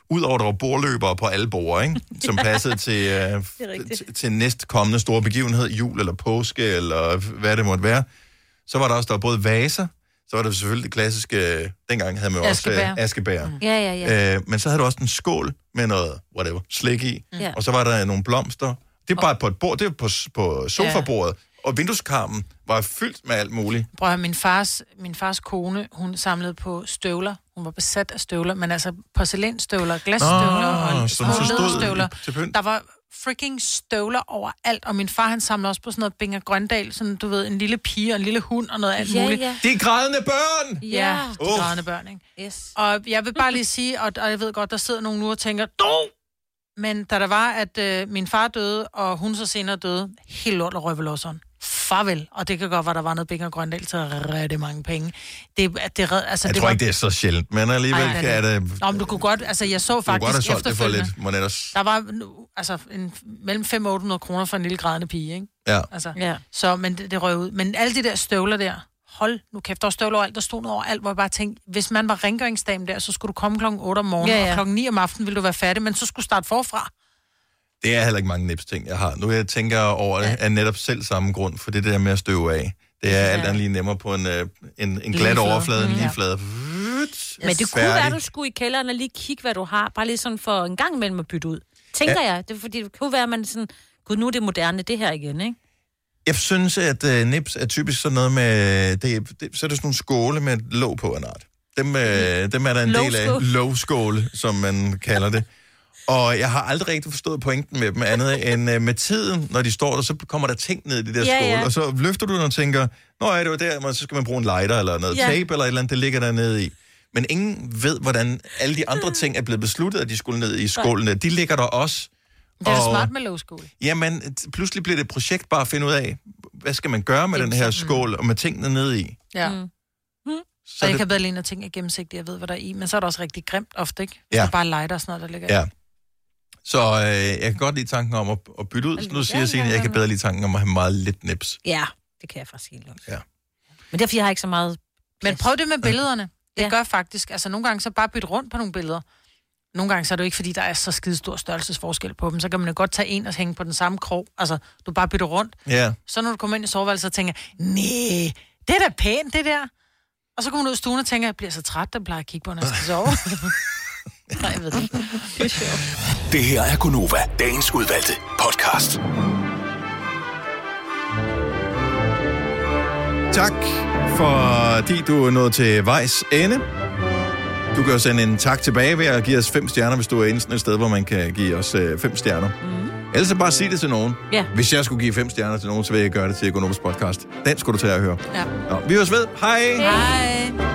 Udover der var bordløbere på alle borde, ikke? Som passede til, øh, til, til næstkommende store begivenhed, jul eller påske, eller hvad det måtte være. Så var der også der var både vaser, så var der selvfølgelig det klassiske, dengang havde man jo også øh, askebær. Mm. Ja, ja, ja. Øh, men så havde du også en skål med noget, whatever, slik i, Mm. og så var der nogle blomster. Det er bare på et bord, det er på, på sofabordet, ja. Og vindueskarmen var fyldt med alt muligt. Prøv at høre, min fars, min fars kone, hun samlede på støvler. Hun var besat af støvler, men altså porcelænsstøvler, glasstøvler Nå, og som så stod læderstøvler. til pynt. Der var freaking støvler overalt, og min far han samlede også på sådan noget Binger Grøndal, sådan du ved, en lille pige og en lille hund og noget alt Ja, muligt. ja. De grædende børn! Ja, de Uh. grædende børn, ikke? Yes. Og jeg vil bare lige sige, og, og jeg ved godt, der sidder nogen nu og tænker, dog! Men da der var, at øh, min far døde, og hun så senere døde, helt lort og røvelåseren. Farvel. Og det kan godt være, der var noget Binger Grøndal til rigtig mange penge. Det, det, altså, Jeg det tror var... ikke, det er så sjældent, men alligevel Ej, kan det... Nå, men du kunne godt, altså jeg så Du kunne godt have faktisk solgt det for efterfølgende, lidt monetters. der var altså en, mellem fem hundrede og otte hundrede kroner for en lille grædende pige, ikke? Ja. Altså, Ja. så, men det, det røg ud. Men alle de der støvler der, hold nu kæft, der var støvler overalt, der stod noget overalt, hvor jeg bare tænkte, hvis man var rengøringsdame der, så skulle du komme klokken otte om morgenen, Ja, ja. og klokken ni om aftenen ville du være færdig, men så skulle du starte forfra. Det er heller ikke mange nips-ting, jeg har. Nu jeg tænker over det, er netop selv samme grund, for det der med at støve af. Det er alt andet lige nemmere på en, øh, en, en glat flade. overflade, en Mm, lige ja. flade. Men det kunne være, du skulle i kælderen og lige kigge, hvad du har. Bare lige sådan for en gang imellem at bytte ud. Tænker ja. jeg. Det er fordi, det kunne være, at man sådan... Gud, nu er det moderne, det her igen, ikke? Jeg synes, at uh, nips er typisk sådan noget med... Det, det, så er det sådan nogle skåle med låg på en art. Dem, uh, dem er der en del af. Lågskåle, som man kalder det. Og jeg har aldrig rigtig forstået pointen med dem andet end uh, med tiden, når de står der, så kommer der ting ned i de der Ja, skåle, ja. og så løfter du den og tænker, nå ja, det var der, men så skal man bruge en lighter eller noget Ja. tape eller et eller andet, det ligger der nede i. Men ingen ved, hvordan alle de andre ting er blevet besluttet, at de skulle ned i skålene. De ligger der også. Det er da Og- smart med lågskål. Jamen, t- pludselig bliver det et projekt bare at finde ud af, hvad skal man gøre med den her skål og med tingene nede i. Ja. Mm. Så Så jeg det, kan bedre lide, når ting er gennemsigtige, jeg ved, hvad der er i, men så er det også rigtig grimt ofte, ikke? Hvis Ja. der bare er lighter og sådan noget, der ligger i. ja. Så øh, jeg kan godt lide tanken om at, at bytte ud. Så nu siger Ja, jeg, Signe, ja, jeg ja. kan bedre lide tanken om at have meget lidt nips. Ja, det kan jeg faktisk helt også. Ja. Men derfor, jeg har ikke så meget... Men prøv det med billederne. Det Ja. gør faktisk, altså nogle gange så bare bytte rundt på nogle billeder. Nogle gange så er det jo ikke, fordi der er så skide stor størrelsesforskel på dem. Så kan man jo godt tage en og hænge på den samme krog. Altså, du bare bytter rundt. Ja. Så når du kommer ind i soveværelset og tænker, nej, det er da pænt, det der. Og så kommer du ud i stuen og tænker, jeg bliver så træt, der plejer at kigge på, når jeg skal sove. Nej, jeg ved det. Det er sjovt. Det her er Gonova, dagens udvalgte podcast. Tak, fordi du er nået til vejs ende. Du kan jo sende en tak tilbage ved at give os fem stjerner, hvis du er inde sådan et sted, hvor man kan give os øh, fem stjerner. Mm. Ellers så bare sig det til nogen. Ja. Hvis jeg skulle give fem stjerner til nogen, så vil jeg gøre det til Gonovas podcast. Den skulle du tage at høre. Ja. Nå, vi høres ved. Hej! Hej.